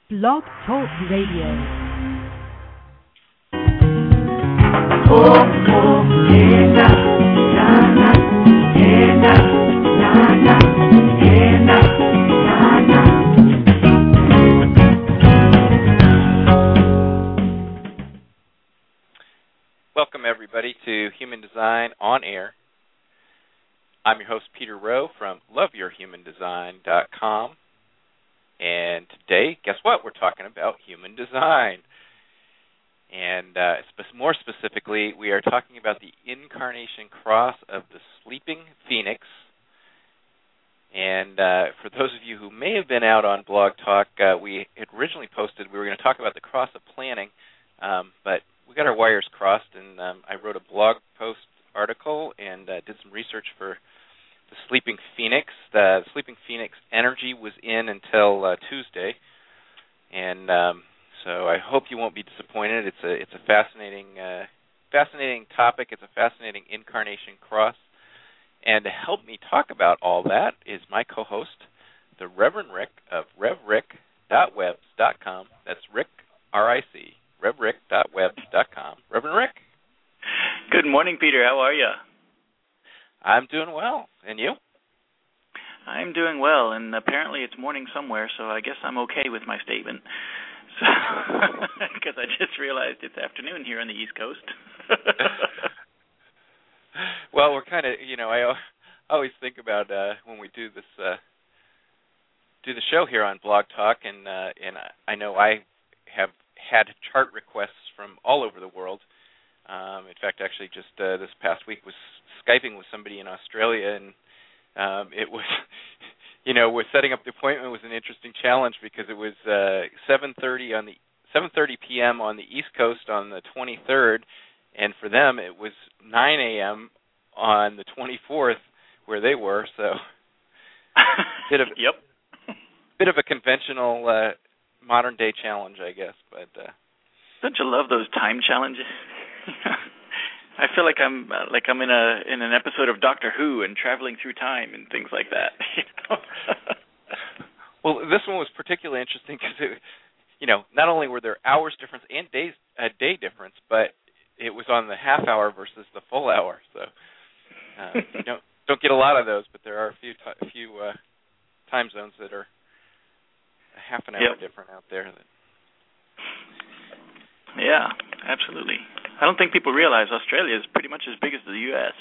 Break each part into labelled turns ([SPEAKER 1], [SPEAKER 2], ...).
[SPEAKER 1] Blog Talk Radio.
[SPEAKER 2] Welcome, everybody, to Human Design On Air. I'm your host, Peter Rowe from LoveYourHumanDesign.com. And today, guess what? We're talking about human design. And more specifically, we are talking about the incarnation cross of the sleeping phoenix. And for those of you who may have been out on Blog Talk, we had originally posted we were going to talk about the cross of planning, but we got our wires crossed, and I wrote a blog post article and did some research for the Sleeping Phoenix. The Sleeping Phoenix energy was in until Tuesday, and so I hope you won't be disappointed. It's a fascinating topic. It's a fascinating incarnation cross. And to help me talk about all that is my co-host, the Reverend Rick of RevRick.webs.com. That's Rick, R-I-C, RevRick.webs.com. Reverend Rick.
[SPEAKER 3] Good morning, Peter. How are you?
[SPEAKER 2] I'm doing well. And you?
[SPEAKER 3] I'm doing well, and apparently it's morning somewhere, so I guess I'm okay with my statement. So, because I just realized it's afternoon here on the East Coast.
[SPEAKER 2] Well, we're kind of, I always think about when we do this, do the show here on Blog Talk, and I know I have had chart requests from all over the world. In fact, actually, just this past week was Skyping with somebody in Australia, and it was, with setting up the appointment was an interesting challenge because it was 7:30 p.m. on the East Coast on the 23rd, and for them it was 9 a.m. on the 24th where they were. So, bit of a conventional modern day challenge, I guess. But
[SPEAKER 3] don't you love those time challenges? I feel like I'm in an episode of Doctor Who and traveling through time and things like that.
[SPEAKER 2] Well, this one was particularly interesting because not only were there hours difference and day difference, but it was on the half hour versus the full hour. So you don't get a lot of those, but there are a few time zones that are a half an hour different out there.
[SPEAKER 3] Yeah, absolutely. I don't think people realize Australia is pretty much as big as the U.S.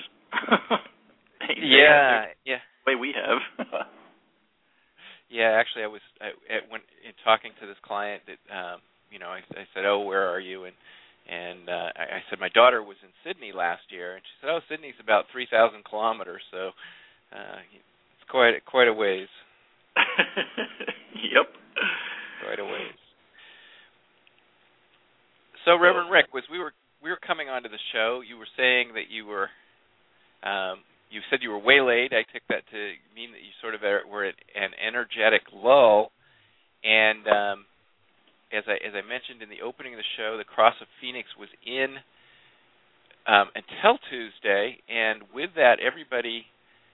[SPEAKER 2] Yeah.
[SPEAKER 3] The way we have.
[SPEAKER 2] Yeah, actually, when talking to this client, that I said, "Oh, where are you?" And I said my daughter was in Sydney last year, and she said, "Oh, Sydney's about 3,000 kilometers, so it's quite a ways."
[SPEAKER 3] Yep.
[SPEAKER 2] Quite a ways. So, Reverend Rick, as we were coming onto the show, you were saying that you were, you said you were waylaid. I took that to mean that you sort of were at an energetic lull. And as I mentioned in the opening of the show, the Cross of Phoenix was in until Tuesday, and with that, everybody,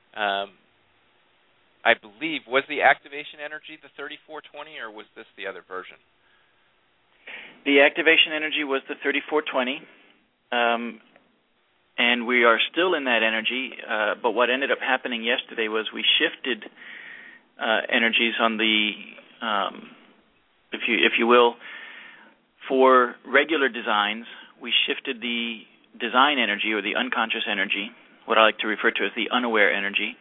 [SPEAKER 2] I believe, was the activation energy the 3420, or was this the other version?
[SPEAKER 3] The activation energy was the 3420, and we are still in that energy, but what ended up happening yesterday was we shifted energies on the, if you will, for regular designs, we shifted the design energy or the unconscious energy, what I like to refer to as the unaware energy,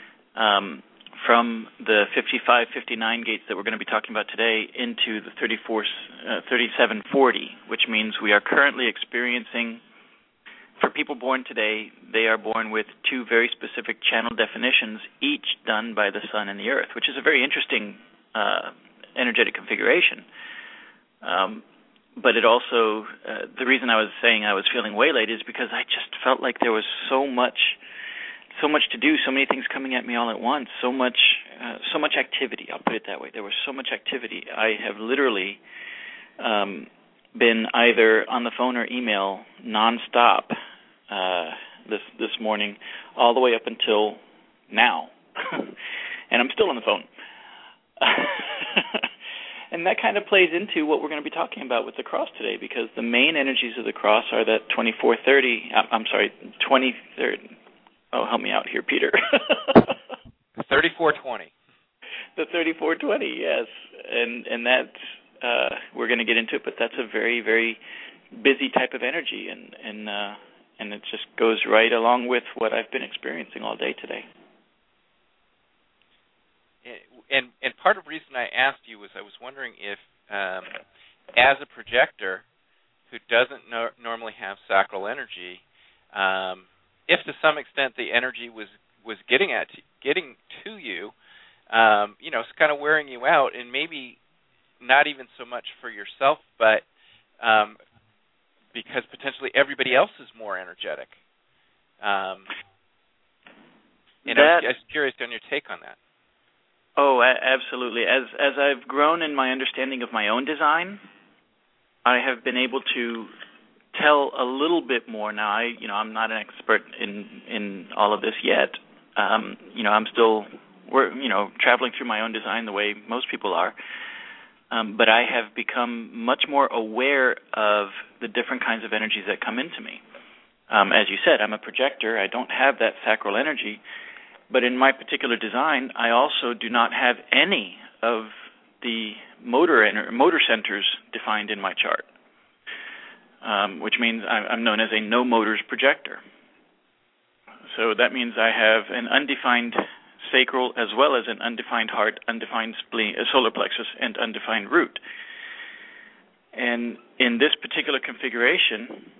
[SPEAKER 3] from the 55, 59 gates that we're going to be talking about today into the 3740, which means we are currently experiencing, for people born today, they are born with two very specific channel definitions, each done by the sun and the earth, which is a very interesting energetic configuration. But it also, the reason I was saying I was feeling waylaid is because I just felt like there was so much to do, so many things coming at me all at once, so much activity. I'll put it that way. There was so much activity. I have literally been either on the phone or email nonstop this morning, all the way up until now, and I'm still on the phone. And that kind of plays into what we're going to be talking about with the cross today, because the main energies of the cross are that 23rd. Oh, help me out here, Peter.
[SPEAKER 2] 3420.
[SPEAKER 3] The 3420, yes, and that we're going to get into it, but that's a very, very busy type of energy, and it just goes right along with what I've been experiencing all day today.
[SPEAKER 2] And part of the reason I asked you was I was wondering if, as a projector who doesn't normally have sacral energy, if to some extent the energy was getting to you, it's kind of wearing you out, and maybe not even so much for yourself, but because potentially everybody else is more energetic. I was curious on your take on that.
[SPEAKER 3] Oh, absolutely. As I've grown in my understanding of my own design, I have been able to tell a little bit more now. I'm not an expert in all of this yet. I'm still traveling through my own design the way most people are. But I have become much more aware of the different kinds of energies that come into me. As you said, I'm a projector. I don't have that sacral energy. But in my particular design, I also do not have any of the motor centers defined in my chart, which means I'm known as a no-motors projector. So that means I have an undefined sacral as well as an undefined heart, undefined spleen, solar plexus, and undefined root. And in this particular configuration,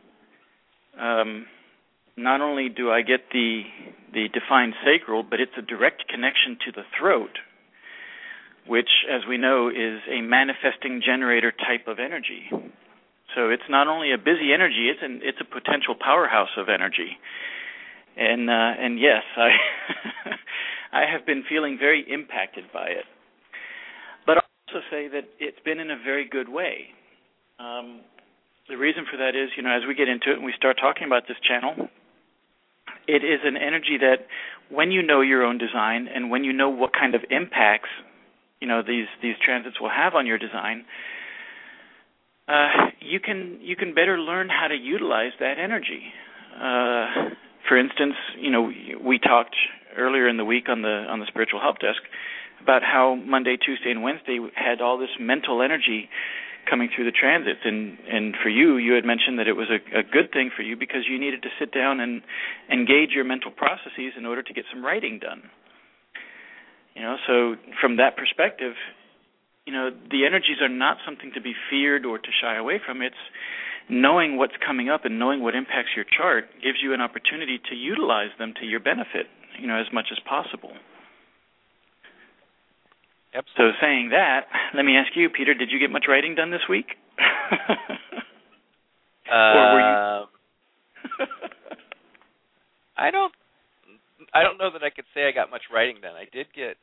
[SPEAKER 3] not only do I get the defined sacral, but it's a direct connection to the throat, which, as we know, is a manifesting generator type of energy. So it's not only a busy energy; it's a potential powerhouse of energy. And yes, I have been feeling very impacted by it. But I'll also say that it's been in a very good way. The reason for that is, as we get into it and we start talking about this channel, it is an energy that when you know your own design and when you know what kind of impacts, these transits will have on your design, you can better learn how to utilize that energy. For instance, we talked earlier in the week on the Spiritual Help Desk about how Monday, Tuesday, and Wednesday had all this mental energy coming through the transits, and for you had mentioned that it was a good thing for you because you needed to sit down and engage your mental processes in order to get some writing done. So from that perspective, the energies are not something to be feared or to shy away from. It's knowing what's coming up and knowing what impacts your chart gives you an opportunity to utilize them to your benefit, as much as possible.
[SPEAKER 2] Absolutely.
[SPEAKER 3] So saying that, let me ask you, Peter, did you get much writing done this week? Or were you...
[SPEAKER 2] I don't know that I could say I got much writing done. I did get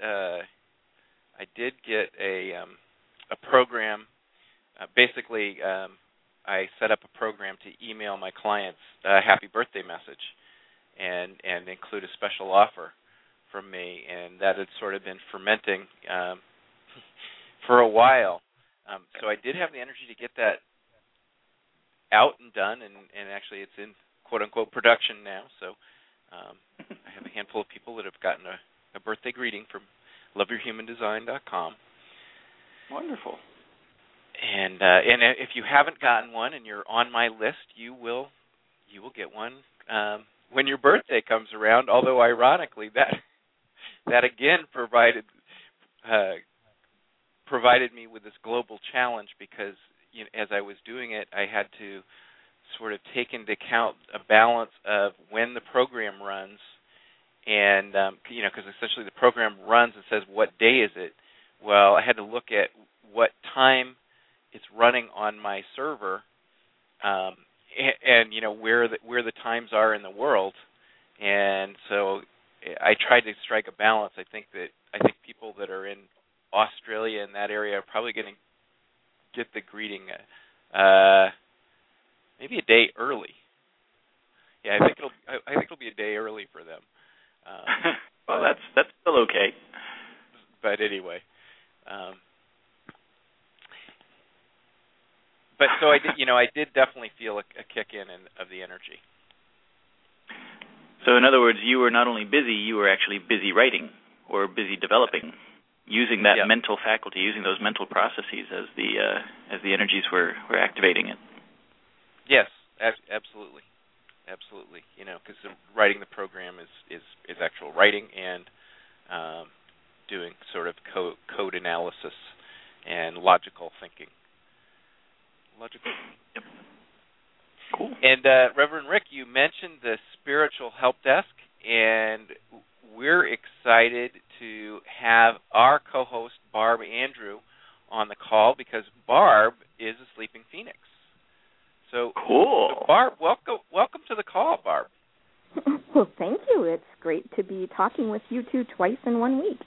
[SPEAKER 2] a program. Basically, I set up a program to email my clients a happy birthday message and include a special offer from me, and that had sort of been fermenting for a while. So I did have the energy to get that out and done, and actually it's in quote-unquote production now. So I have a handful of people that have gotten a birthday greeting from loveyourhumandesign.com.
[SPEAKER 3] Wonderful.
[SPEAKER 2] And if you haven't gotten one and you're on my list, you will get one when your birthday comes around. Although ironically, that again provided me with this global challenge because as I was doing it, I had to sort of take into account a balance of when the program runs, and because essentially the program runs and says what day is it. Well, I had to look at what time it's running on my server, and where the times are in the world, and so I tried to strike a balance. I think people that are in Australia in that area are probably going to get the greeting maybe a day early. Yeah, I think it'll be a day early for them.
[SPEAKER 3] Well, that's still okay.
[SPEAKER 2] But anyway. But so I did definitely feel a kick in of the energy.
[SPEAKER 3] So in other words, you were not only busy, you were actually busy writing or busy developing, using that mental faculty, using those mental processes as the energies were activating it.
[SPEAKER 2] Yes, absolutely. Absolutely. Because writing the program is actual writing and doing sort of code analysis and logical thinking.
[SPEAKER 3] Yep. Cool.
[SPEAKER 2] And Reverend Rick, you mentioned the spiritual help desk, and we're excited to have our co-host Barb Andrew on the call because Barb is a sleeping phoenix. So
[SPEAKER 3] cool.
[SPEAKER 2] So Barb, welcome to the call, Barb.
[SPEAKER 4] Well, thank you. It's great to be talking with you two twice in 1 week.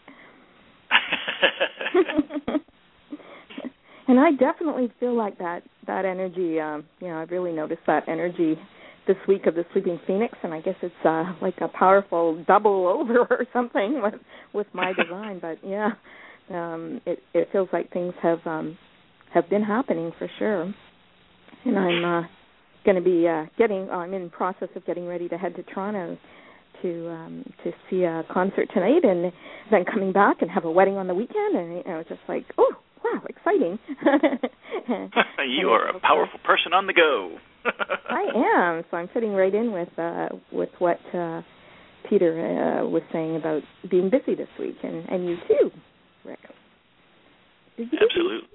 [SPEAKER 4] And I definitely feel like that energy, I've really noticed that energy this week of the Sleeping Phoenix, and I guess it's like a powerful double over or something with my design. But, it feels like things have been happening for sure. And I'm going to be I'm in the process of getting ready to head to Toronto to see a concert tonight, and then coming back and have a wedding on the weekend, and it's just like, oh, wow, exciting.
[SPEAKER 3] You are a powerful person on the go.
[SPEAKER 4] I am. So I'm fitting right in with what Peter was saying about being busy this week, and you too, Rick.
[SPEAKER 3] Absolutely.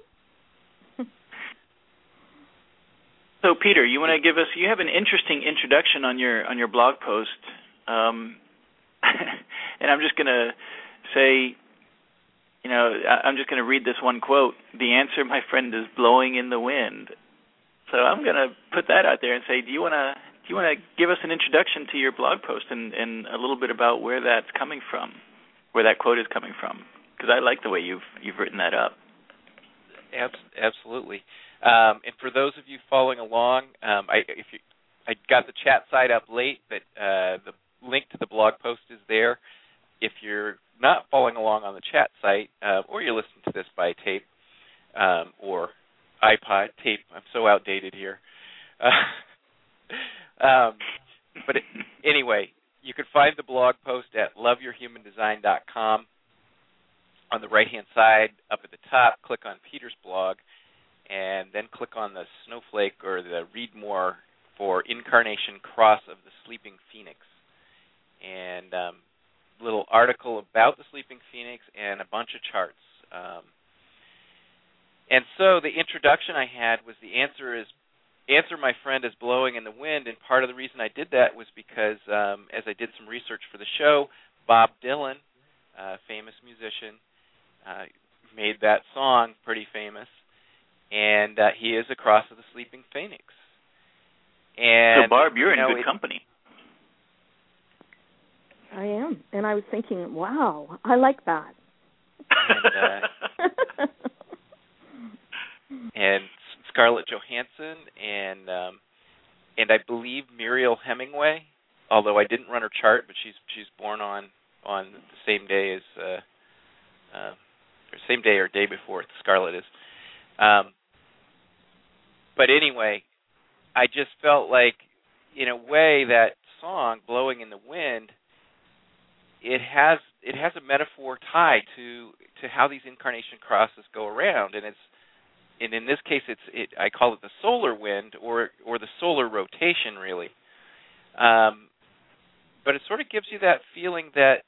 [SPEAKER 3] So, Peter, you want to give us? You have an interesting introduction on your blog post, and I'm just going to say, I'm just going to read this one quote. The answer, my friend, is blowing in the wind. So I'm going to put that out there and say, do you want to give us an introduction to your blog post and a little bit about where that's coming from, where that quote is coming from? Because I like the way you've written that up.
[SPEAKER 2] Absolutely. And for those of you following along, I got the chat site up late, but the link to the blog post is there. If you're not following along on the chat site, or you're listening to this by tape or iPod tape, I'm so outdated here. But anyway, you can find the blog post at loveyourhumandesign.com. On the right-hand side, up at the top, click on Peter's blog, and then click on the snowflake or the read more for Incarnation Cross of the Sleeping Phoenix. And little article about the Sleeping Phoenix and a bunch of charts. And so the introduction I had was the answer, my friend, is blowing in the wind. And part of the reason I did that was because as I did some research for the show, Bob Dylan, a famous musician, made that song pretty famous. And he is across of the Sleeping Phoenix. And
[SPEAKER 3] so, Barb, you're in good company.
[SPEAKER 4] I am. And I was thinking, wow, I like that.
[SPEAKER 2] And Scarlett Johansson and I believe Muriel Hemingway, although I didn't run her chart, but she's born on the same day as or same day or day before Scarlett is. But anyway, I just felt like, in a way, that song, Blowing in the Wind, it has a metaphor tied to how these incarnation crosses go around, and in this case I call it the solar wind or the solar rotation, really. But it sort of gives you that feeling that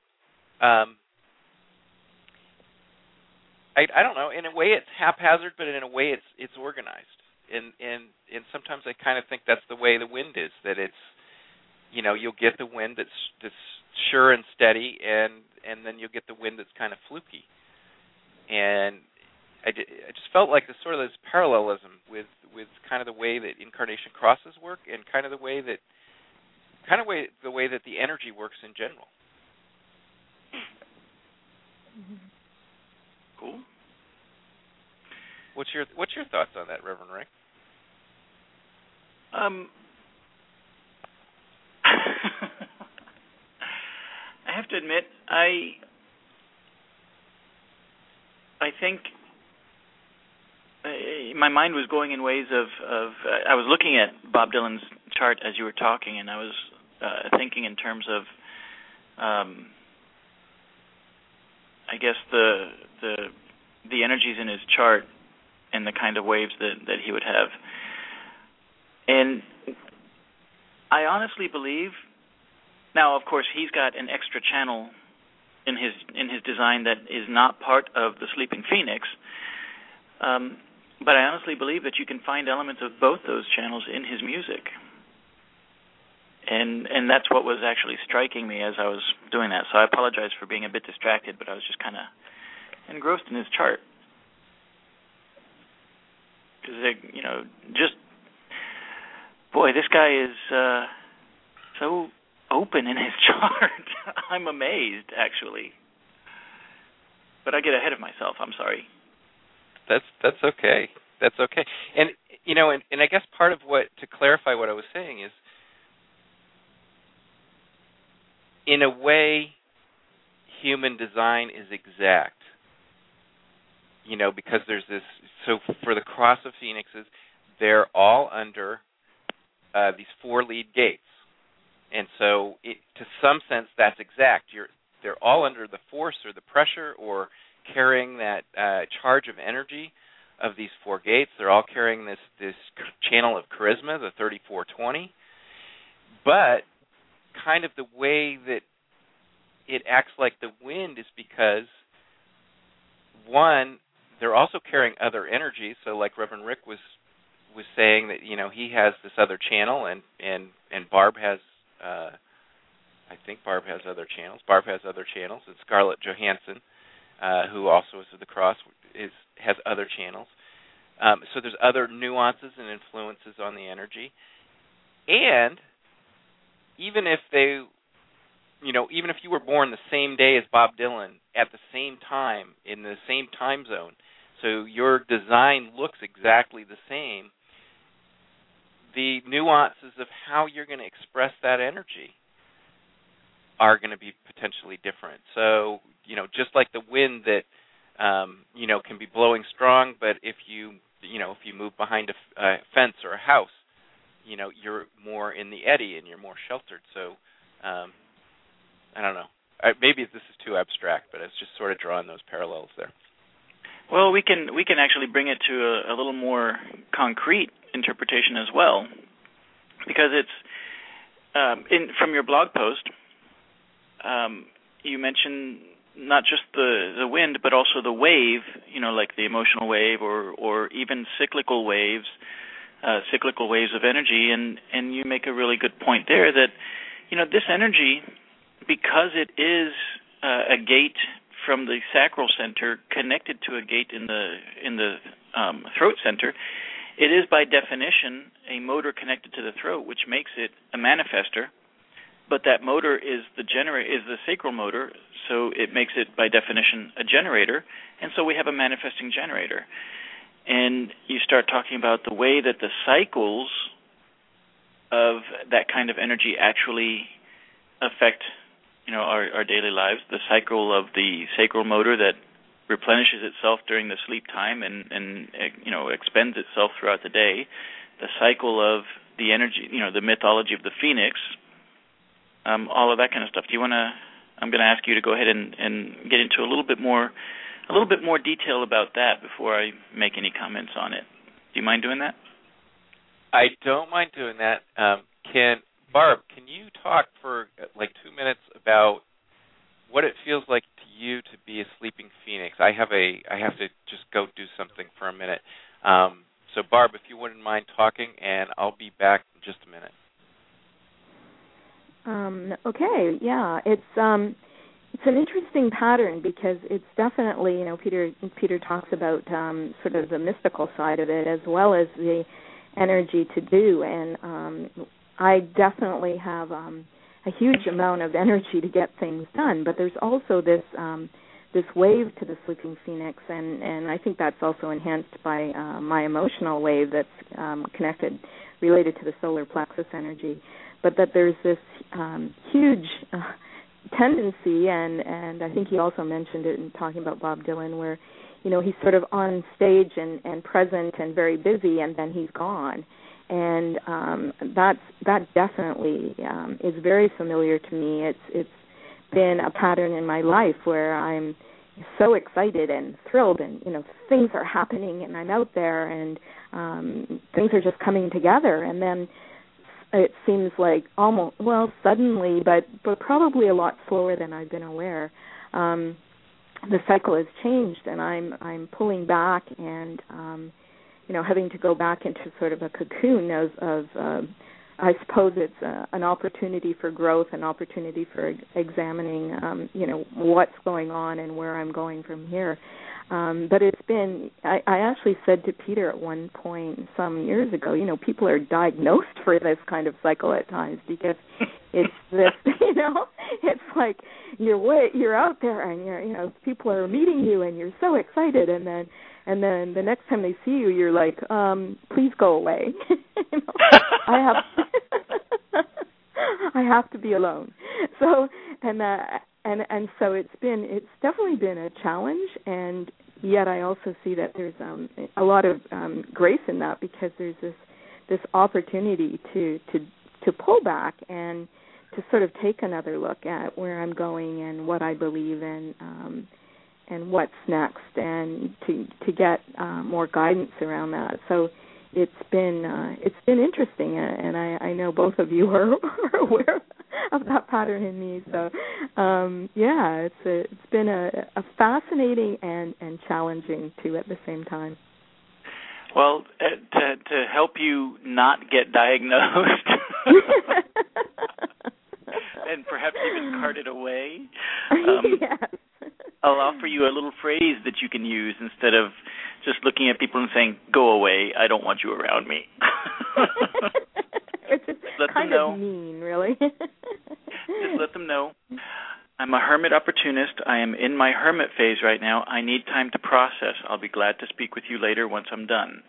[SPEAKER 2] I don't know, in a way it's haphazard, but in a way it's organized. And sometimes I kind of think that's the way the wind is, that it's, you'll get the wind that's sure and steady, and then you'll get the wind that's kind of fluky. And I just felt like this parallelism with kind of the way that incarnation crosses work, and kind of the way that the energy works in general.
[SPEAKER 3] Cool.
[SPEAKER 2] What's your thoughts on that, Reverend Rick?
[SPEAKER 3] I have to admit, I think my mind was going in ways of I was looking at Bob Dylan's chart as you were talking, and I was thinking in terms of I guess the energies in his chart and the kind of waves that he would have. And I honestly believe, now of course he's got an extra channel in his design that is not part of the Sleeping Phoenix, but I honestly believe that you can find elements of both those channels in his music. And that's what was actually striking me as I was doing that. So I apologize for being a bit distracted, but I was just kind of engrossed in his chart. Because, boy, this guy is so open in his chart. I'm amazed, actually. But I get ahead of myself. I'm sorry.
[SPEAKER 2] That's okay. That's okay. And and I guess part of to clarify what I was saying is, in a way, human design is exact. Because there's this. So for the Cross of Phoenixes, they're all under these 4 lead gates, and so to some sense that's exact. They're all under the force or the pressure or carrying that charge of energy of these 4 gates. They're all carrying this channel of charisma, the 3420. But kind of the way that it acts like the wind is because, one, they're also carrying other energies. So like Reverend Rick was saying that, he has this other channel, and Barb has, I think Barb has other channels. Barb has other channels, and Scarlett Johansson, who also is of the Cross, has other channels. So there's other nuances and influences on the energy. And even if even if you were born the same day as Bob Dylan at the same time in the same time zone, so your design looks exactly the same, the nuances of how you're going to express that energy are going to be potentially different. So, just like the wind that, can be blowing strong, but if you move behind a fence or a house, you're more in the eddy and you're more sheltered. So, I don't know. Maybe this is too abstract, but it's just sort of drawing those parallels there.
[SPEAKER 3] Well, we can actually bring it to a little more concrete interpretation as well, because it's from your blog post. You mentioned not just the wind, but also the wave. Like the emotional wave, or even cyclical waves of energy. And you make a really good point there that this energy, because it is a gate from the sacral center connected to a gate in the throat center, it is by definition a motor connected to the throat, which makes it a manifester. But that motor is the sacral motor, so it makes it by definition a generator, and so we have a manifesting generator. And you start talking about the way that the cycles of that kind of energy actually affect our daily lives. The cycle of the sacral motor that replenishes itself during the sleep time and expends itself throughout the day. The cycle of the energy, the mythology of the phoenix, all of that kind of stuff. I'm going to ask you to go ahead and get into a little bit more detail about that before I make any comments on it. Do you mind doing that?
[SPEAKER 2] I don't mind doing that. Barb, can you talk for like 2 minutes about what it feels like to you to be a sleeping phoenix? I have to just go do something for a minute. So Barb, if you wouldn't mind talking, and I'll be back in just a minute.
[SPEAKER 4] Okay, yeah, it's an interesting pattern because it's definitely, Peter talks about sort of the mystical side of it as well as the energy to do, and I definitely have a huge amount of energy to get things done, but there's also this wave to the sleeping phoenix, and I think that's also enhanced by my emotional wave that's related to the solar plexus energy, but that there's this huge tendency, and I think he also mentioned it in talking about Bob Dylan, where he's sort of on stage and present and very busy, and then he's gone. And that definitely is very familiar to me. It's been a pattern in my life where I'm so excited and thrilled, and things are happening, and I'm out there, and things are just coming together, and then it seems like almost suddenly, but probably a lot slower than I've been aware. The cycle has changed, and I'm pulling back and having to go back into sort of a cocoon of I suppose it's an opportunity for growth, an opportunity for examining, what's going on and where I'm going from here. But it's been, I actually said to Peter at one point some years ago, people are diagnosed for this kind of cycle at times, because it's this, it's like you're out there and people are meeting you and you're so excited, and then the next time they see you, you're like, please go away. I have to be alone. So and so it's definitely been a challenge, and yet I also see that there's a lot of grace in that, because there's this opportunity to pull back and to sort of take another look at where I'm going and what I believe in, and what's next, and to get more guidance around that. So it's been interesting, and I know both of you are aware of that pattern in me. So it's been a fascinating and challenging too at the same time.
[SPEAKER 3] Well, to help you not get diagnosed and perhaps even carted away,
[SPEAKER 4] yes.
[SPEAKER 3] I'll offer you a little phrase that you can use instead of just looking at people and saying, "Go away, I don't want you around me."
[SPEAKER 4] Which is kind of mean, really.
[SPEAKER 3] Just let them know, I'm a hermit opportunist. I am in my hermit phase right now. I need time to process. I'll be glad to speak with you later once I'm done.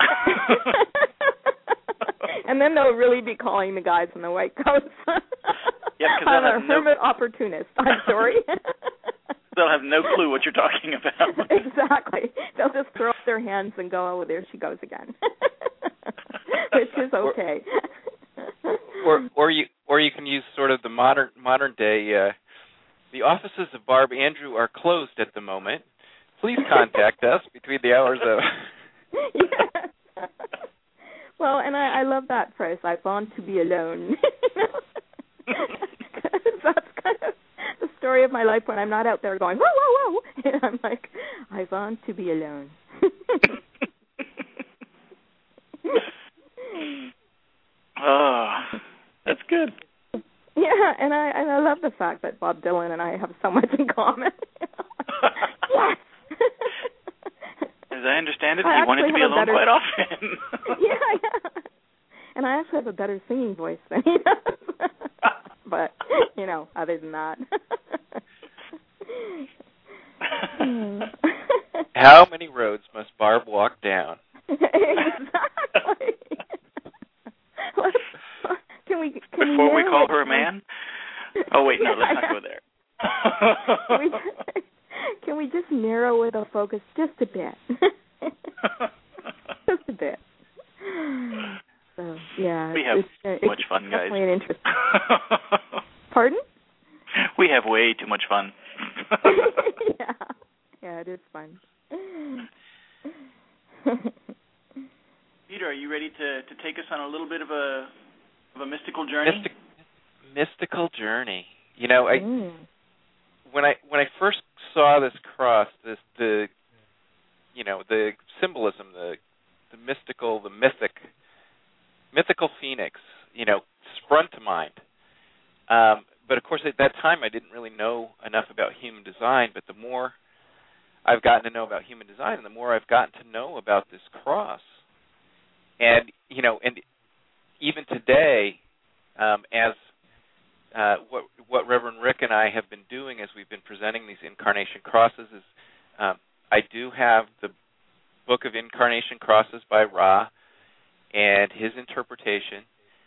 [SPEAKER 4] And then they'll really be calling the guys in the white coats. I'm a hermit opportunist. I'm sorry.
[SPEAKER 3] They'll have no clue what you're talking about.
[SPEAKER 4] Exactly. They'll just throw up their hands and go, "Oh, there she goes again," which is okay.
[SPEAKER 2] Or you can use sort of the modern day. The offices of Barb Andrew are closed at the moment. Please contact us between the hours of.
[SPEAKER 4] Yeah. Well, and I love that phrase. I want to be alone. That's kind of the story of my life when I'm not out there going, whoa, whoa, whoa. And I'm like, I want to be alone.
[SPEAKER 3] Oh, that's good.
[SPEAKER 4] Yeah, and I love the fact that Bob Dylan and I have so much in common. Yes.
[SPEAKER 3] As I understand it, he wanted to be alone quite often.
[SPEAKER 4] Yeah. And I actually have a better singing voice than he does. But, other than that.
[SPEAKER 2] How many roads must Barb walk down?
[SPEAKER 4] Exactly.
[SPEAKER 3] Before we call her a man? Oh, wait, no, let's not go there.
[SPEAKER 4] Can we just narrow the focus just a bit? Just a bit. So, yeah.
[SPEAKER 3] We have too much fun, guys.
[SPEAKER 4] Definitely an interest. Pardon?
[SPEAKER 3] We have way too much fun.
[SPEAKER 4] Yeah, it is fun.
[SPEAKER 3] Peter, are you ready to take us on a little bit of a mystical journey?
[SPEAKER 2] Mystical journey. When I first saw this cross, the symbolism, the mystical, the mythical phoenix, sprung to mind. But of course, at that time, I didn't really know enough about human design. But the more I've gotten to know about human design, and the more I've gotten to know about this cross, and even today, as what Reverend Rick and I have been doing as we've been presenting these incarnation crosses is I do have the Book of Incarnation Crosses by Ra and his interpretation.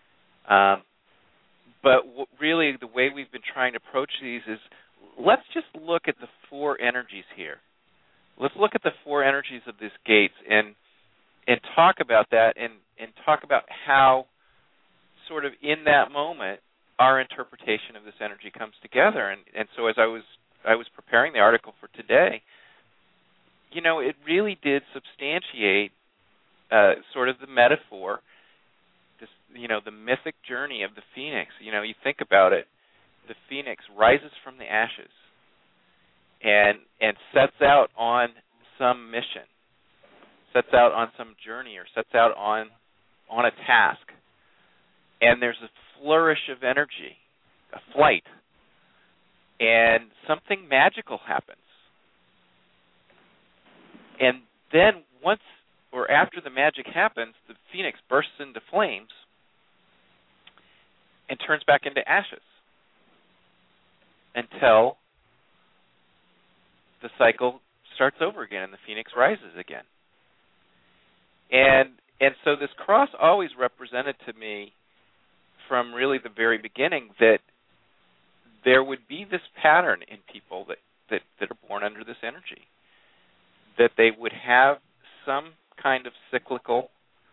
[SPEAKER 2] But really the way we've been trying to approach these is let's just look at the four energies here. let's look at the four energies of these gates and talk about that and talk about how sort of in that moment our interpretation of this energy comes together. And so as I was preparing the article for today, it really did substantiate sort of the metaphor, this, the mythic journey of the phoenix. You think about it, the phoenix rises from the ashes and sets out on some mission, sets out on some journey, or sets out on a task. And there's a flourish of energy, a flight, and something magical happens. And then once or after the magic happens, the phoenix bursts into flames and turns back into ashes until the cycle starts over again and the phoenix rises again. And so this cross always represented to me from really the very beginning that there would be this pattern in people that are born under this energy, that they would have some kind of cyclical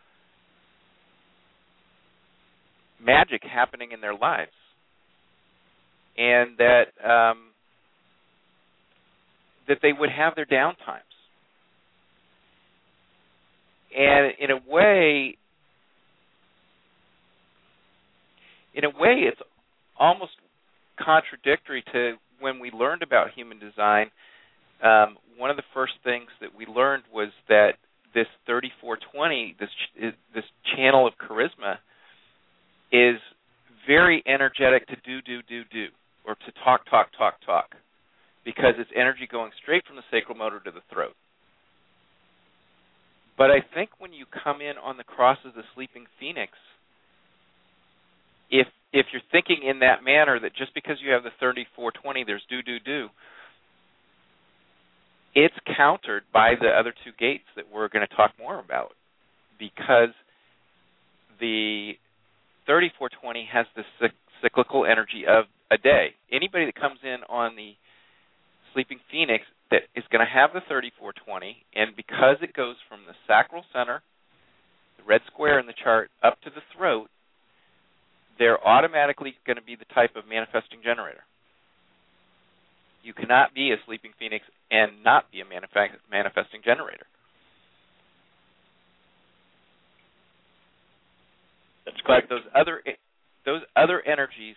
[SPEAKER 2] magic happening in their lives, and that they would have their downtimes. And in a way, it's almost contradictory to when we learned about human design. One of the first things that we learned was that this 3420, this channel of charisma, is very energetic to do, or to talk, because it's energy going straight from the sacral motor to the throat. But I think when you come in on the cross of the sleeping phoenix, if you're thinking in that manner, that just because you have the 3420, there's do, it's countered by the other two gates that we're going to talk more about, because the 3420 has this cyclical energy of a day. Anybody that comes in on the sleeping phoenix that is going to have the 3420, and because it goes from the sacral center, the red square in the chart, up to the throat, they're automatically going to be the type of manifesting generator. You cannot be a sleeping phoenix and not be a manifesting generator.
[SPEAKER 3] That's correct.
[SPEAKER 2] But those other energies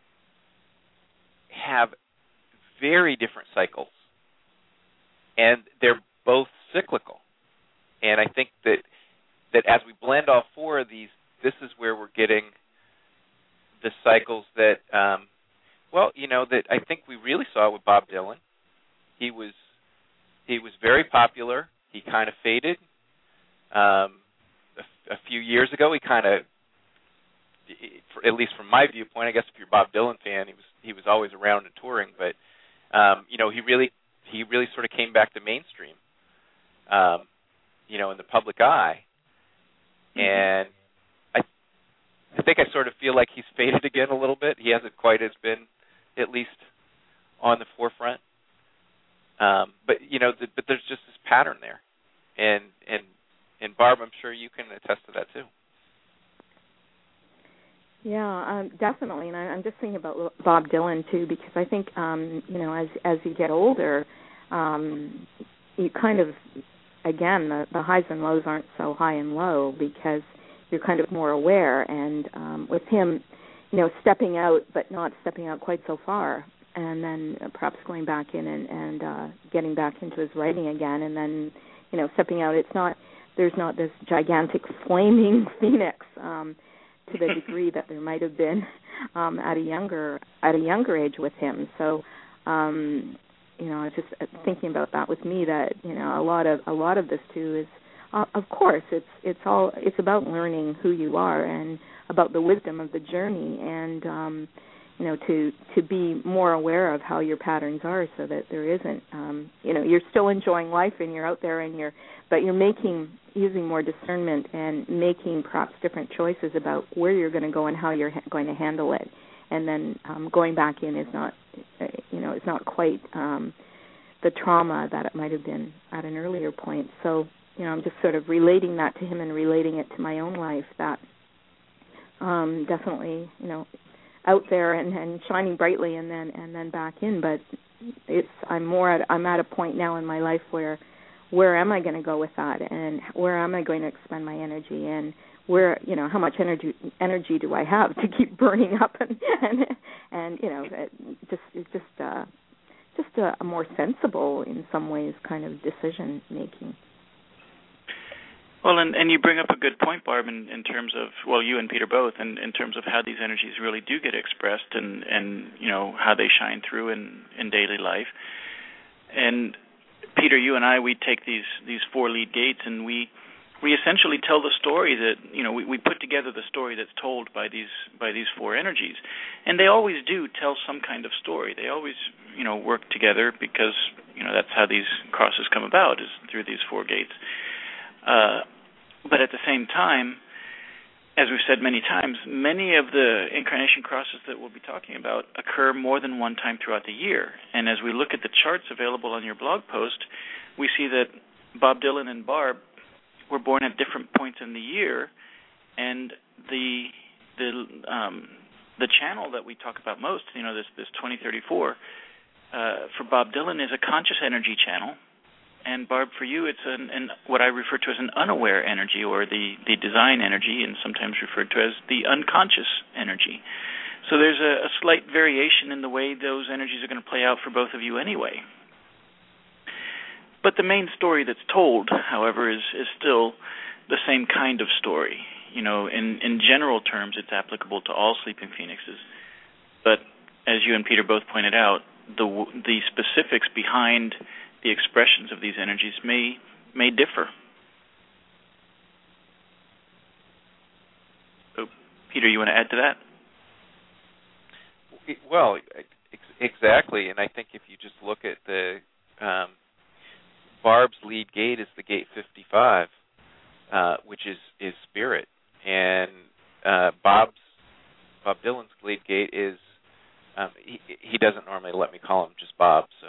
[SPEAKER 2] have very different cycles, and they're both cyclical. And I think that as we blend all four of these, this is where we're getting the cycles that, that I think we really saw with Bob Dylan. He was very popular. He kind of faded. A few years ago, he kind of, at least from my viewpoint, I guess if you're a Bob Dylan fan, he was always around and touring, but he really sort of came back to mainstream, in the public eye. And I think I sort of feel like he's faded again a little bit. He hasn't quite as been, at least, on the forefront. But there's just this pattern there, and Barb, I'm sure you can attest to that too.
[SPEAKER 4] Yeah, definitely. And I'm just thinking about Bob Dylan too, because I think as you get older, you kind of, again, the highs and lows aren't so high and low because you're kind of more aware. And with him, stepping out, but not stepping out quite so far, and then perhaps going back in and getting back into his writing again, and then stepping out. There's not this gigantic flaming phoenix to the degree that there might have been at a younger age with him. So I was just thinking about that with me, that a lot of this too is, of course, it's about learning who you are and about the wisdom of the journey, and to be more aware of how your patterns are, so that there isn't you're still enjoying life and you're out there but you're using more discernment and making perhaps different choices about where you're going to go and how you're going to handle it. And then going back in is not it's not quite the trauma that it might have been at an earlier point. So, I'm just sort of relating that to him and relating it to my own life, that definitely, out there and shining brightly and then back in. But I'm at a point now in my life where am I going to go with that, and where am I going to expend my energy, and where, how much energy do I have to keep burning up, and just a more sensible, in some ways, kind of decision making.
[SPEAKER 3] Well, and you bring up a good point, Barb, in terms of, you and Peter both, in terms of how these energies really do get expressed, and how they shine through in daily life. And Peter, you and I, we take these 4 lead gates, and we essentially tell the story that, we put together the story that's told by these 4 energies. And they always do tell some kind of story. They always, work together, because, that's how these crosses come about, is through these 4 gates. But at the same time, as we've said many times, many of the incarnation crosses that we'll be talking about occur more than one time throughout the year. And as we look at the charts available on your blog post, we see that Bob Dylan and Barb were born at different points in the year, and the channel that we talk about most, this 2034, for Bob Dylan is a conscious energy channel, and Barb, for you, it's an what I refer to as an unaware energy, or the design energy, and sometimes referred to as the unconscious energy. So there's a slight variation in the way those energies are going to play out for both of you anyway. But the main story that's told, however, is still the same kind of story. In general terms, it's applicable to all sleeping phoenixes. But as you and Peter both pointed out, the specifics behind the expressions of these energies may differ. So, Peter, you want to add to that?
[SPEAKER 2] Well, exactly. And I think if you just look at the Barb's lead gate is the gate 55, which is spirit, and Bob Dylan's lead gate is he doesn't normally let me call him just Bob, so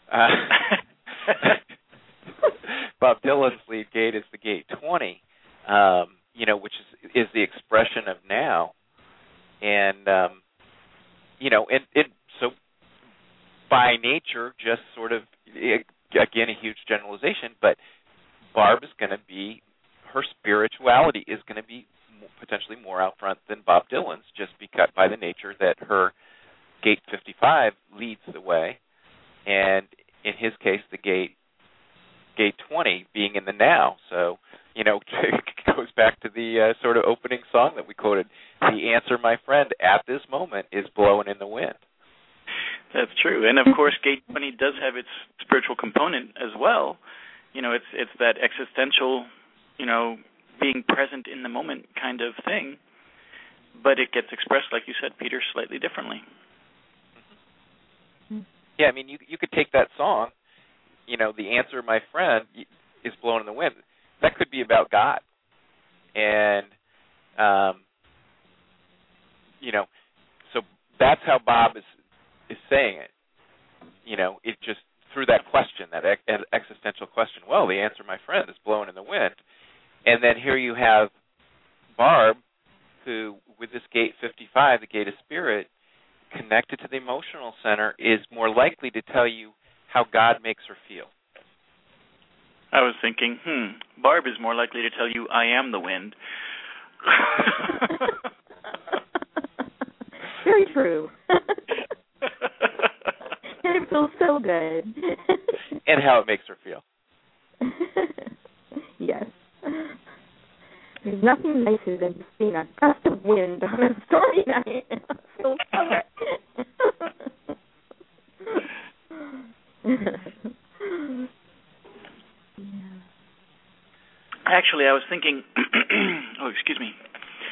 [SPEAKER 2] Bob Dylan's lead gate is the gate 20, which is the expression of now, and and so by nature, just sort of, again, a huge generalization, but Barb is going to be, her spirituality is going to be potentially more out front than Bob Dylan's, just because by the nature that her gate 55 leads the way, and in his case, the gate 20 being in the now. So, it goes back to the sort of opening song that we quoted. The answer, my friend, at this moment is blowing in the wind.
[SPEAKER 3] That's true. And, of course, gate 20 does have its spiritual component as well. It's that existential, being present in the moment kind of thing. But it gets expressed, like you said, Peter, slightly differently.
[SPEAKER 2] Yeah, I mean, you could take that song, the answer, my friend, is blowing in the wind. That could be about God. And, so that's how Bob is saying it. It just through that question, that existential question. Well, the answer, my friend, is blowing in the wind. And then here you have Barb, who, with this gate 55, the gate of spirit, connected to the emotional center, is more likely to tell you how God makes her feel.
[SPEAKER 3] I was thinking, Barb is more likely to tell you, I am the wind.
[SPEAKER 4] Very true. And it feels so good.
[SPEAKER 2] And how it makes her feel.
[SPEAKER 4] Yes. There's nothing nicer than just seeing a gust of wind on a stormy night. So summer.
[SPEAKER 3] Actually, I was thinking, excuse me.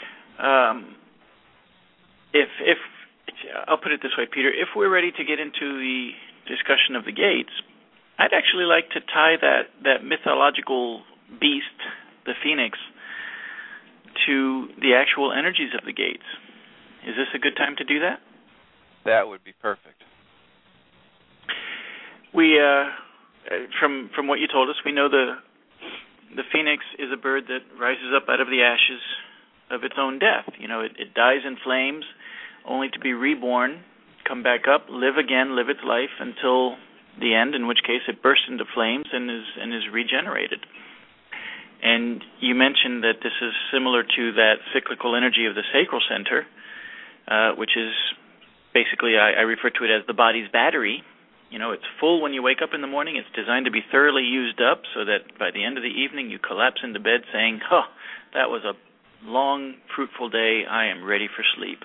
[SPEAKER 3] If I'll put it this way, Peter, if we're ready to get into the discussion of the gates, I'd actually like to tie that mythological beast, the phoenix, to the actual energies of the gates. Is this a good time to do that?
[SPEAKER 2] That would be perfect.
[SPEAKER 3] We from what you told us, we know the phoenix is a bird that rises up out of the ashes of its own death. It dies in flames, only to be reborn, come back up, live again, live its life until the end, in which case it bursts into flames and is regenerated. And you mentioned that this is similar to that cyclical energy of the sacral center, which is basically, I refer to it as the body's battery. It's full when you wake up in the morning. It's designed to be thoroughly used up so that by the end of the evening you collapse into bed saying, that was a long, fruitful day. I am ready for sleep.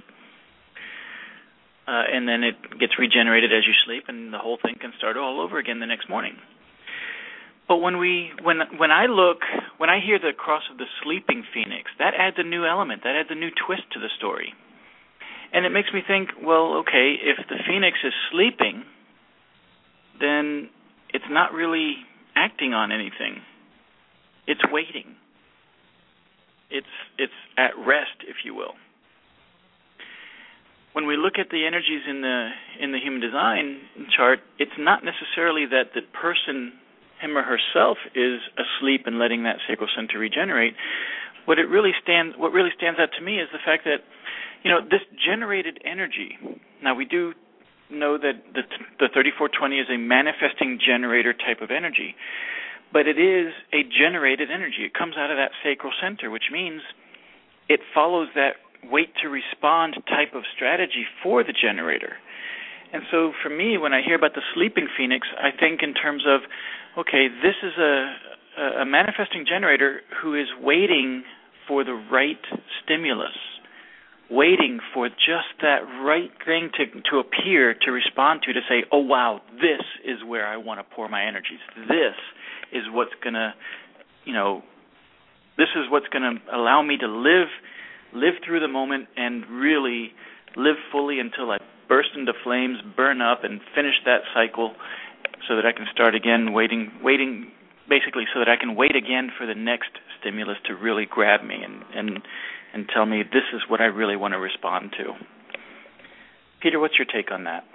[SPEAKER 3] And then it gets regenerated as you sleep, and the whole thing can start all over again the next morning. But when I hear the cross of the sleeping phoenix, that adds a new element, that adds a new twist to the story. And it makes me think, well, okay, if the phoenix is sleeping, then it's not really acting on anything. It's waiting. It's at rest, if you will. When we look at the energies in the human design chart, it's not necessarily that the person, him or herself, is asleep and letting that sacral center regenerate. What really stands out to me is the fact that, this generated energy. Now, we do know that the 3420 is a manifesting generator type of energy, but it is a generated energy. It comes out of that sacral center, which means it follows that wait to respond type of strategy for the generator. And so for me, when I hear about the sleeping phoenix, I think in terms of, okay, this is a manifesting generator who is waiting for the right stimulus, waiting for just that right thing to appear, to respond to say, oh, wow, this is where I want to pour my energies. This is what's going to, this is what's going to allow me to live through the moment and really live fully until I burst into flames, burn up, and finish that cycle so that I can start again waiting, basically so that I can wait again for the next stimulus to really grab me and tell me this is what I really want to respond to. Peter, what's your take on that?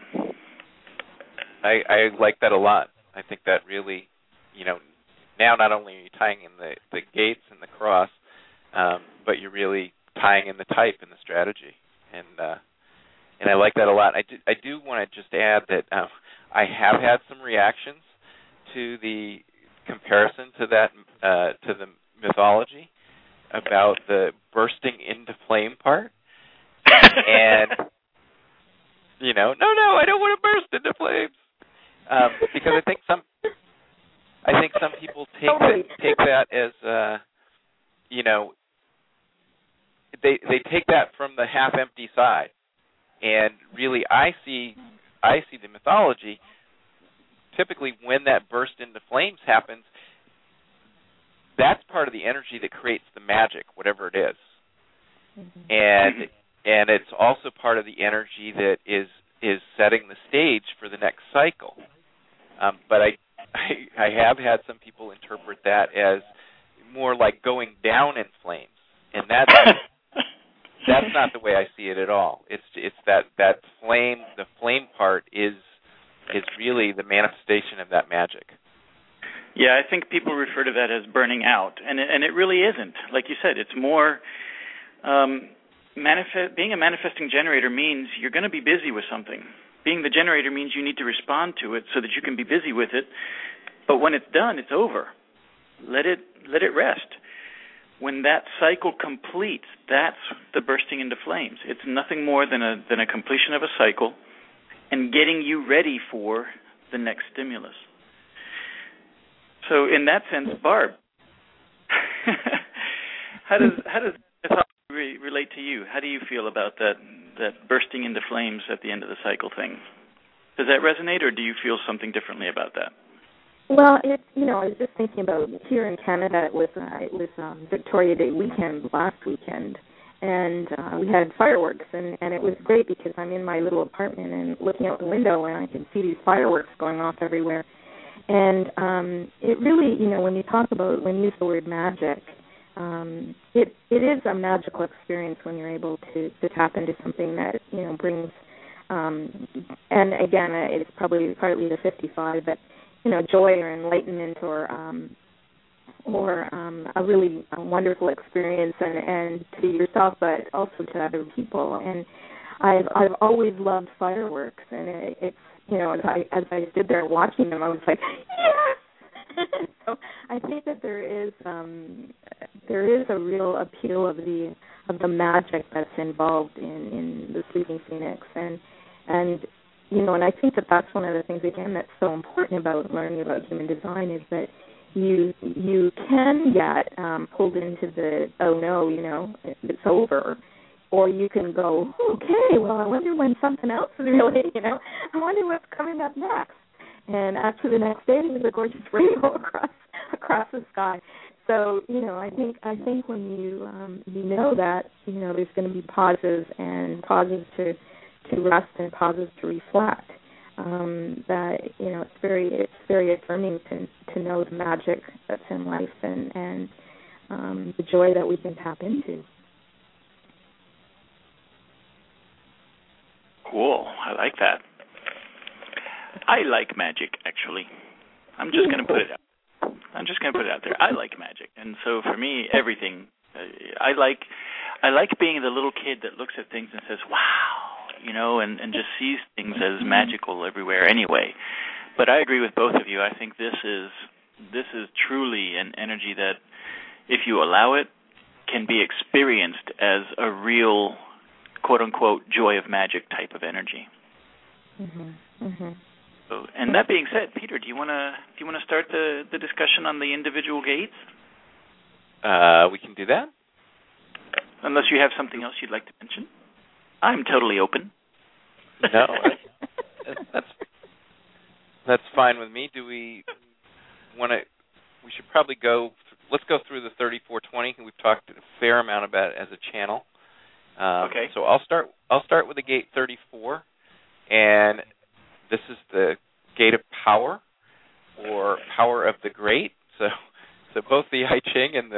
[SPEAKER 2] I like that a lot. I think that really, now not only are you tying in the gates and the cross, but you're really tying in the type and the strategy, and I like that a lot. I do want to just add that I have had some reactions to the comparison to that to the mythology about the bursting into flame part, and no, I don't want to burst into flames, because I think some people take that as they take that from the half empty side, and really I see the mythology. Typically, when that burst into flames happens, that's part of the energy that creates the magic, whatever it is. Mm-hmm. And it's also part of the energy that is setting the stage for the next cycle. But I have had some people interpret that as more like going down in flames, and that's not the way I see it at all. It's that flame. The flame part is really the manifestation of that magic.
[SPEAKER 3] Yeah, I think people refer to that as burning out, and it really isn't. Like you said, it's more being a manifesting generator means you're going to be busy with something. Being the generator means you need to respond to it so that you can be busy with it. But when it's done, it's over. Let it rest. When that cycle completes, that's the bursting into flames. It's nothing more than a completion of a cycle and getting you ready for the next stimulus. So in that sense, Barb, how does mythology relate to you? How do you feel about that bursting into flames at the end of the cycle thing? Does that resonate, or do you feel something differently about that?
[SPEAKER 4] Well, I was just thinking about here in Canada. It was Victoria Day weekend last weekend, and we had fireworks, and it was great because I'm in my little apartment and looking out the window, and I can see these fireworks going off everywhere. And it really, when you use the word magic, it is a magical experience when you're able to tap into something that, brings, and again, it's probably partly the 55, but, joy or enlightenment or a really wonderful experience and to yourself, but also to other people. And I've always loved fireworks, and it's as I stood there watching them, I was like, yes. So I think that there is a real appeal of the magic that's involved in the Sleeping Phoenix, and I think that that's one of the things again that's so important about learning about human design is that you can get pulled into the it's over, or you can go, okay, well, I wonder when something else is really, I wonder what's coming up next. And after the next day, there's a gorgeous rainbow across the sky. So, I think when you know that, there's going to be pauses to rest and pauses to reflect. That it's very affirming to know the magic that's in life and the joy that we can tap into.
[SPEAKER 3] Cool. I like that. I like magic, actually. I'm just going to put it out there. I like magic, and so for me, everything. I like being the little kid that looks at things and says, "Wow," and just sees things as magical everywhere. Anyway, but I agree with both of you. I think this is truly an energy that, if you allow it, can be experienced as a real, quote unquote, joy of magic type of energy.
[SPEAKER 4] Mm-hmm. Mm-hmm.
[SPEAKER 3] So, and that being said, Peter, do you want to start the discussion on the individual gates?
[SPEAKER 2] We can do that.
[SPEAKER 3] Unless you have something else you'd like to mention, I'm totally open.
[SPEAKER 2] No, that's fine with me. Do we want to? We should probably go. Let's go through the 3420. We've talked a fair amount about it as a channel.
[SPEAKER 3] Okay.
[SPEAKER 2] So I'll start with the gate 34, and this is the gate of power, or power of the great. So both the I Ching and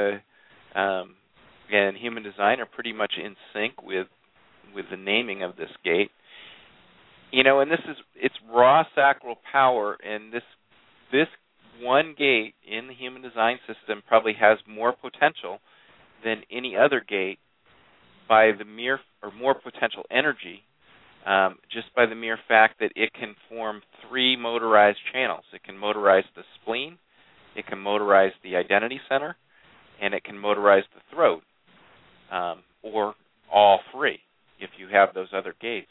[SPEAKER 2] the human design are pretty much in sync with the naming of this gate. And it's raw sacral power, and this one gate in the human design system probably has more potential than any other gate by the mere, or more potential energy, just by the mere fact that it can form 3 motorized channels. It can motorize the spleen, it can motorize the identity center, and it can motorize the throat, or all 3 if you have those other gates.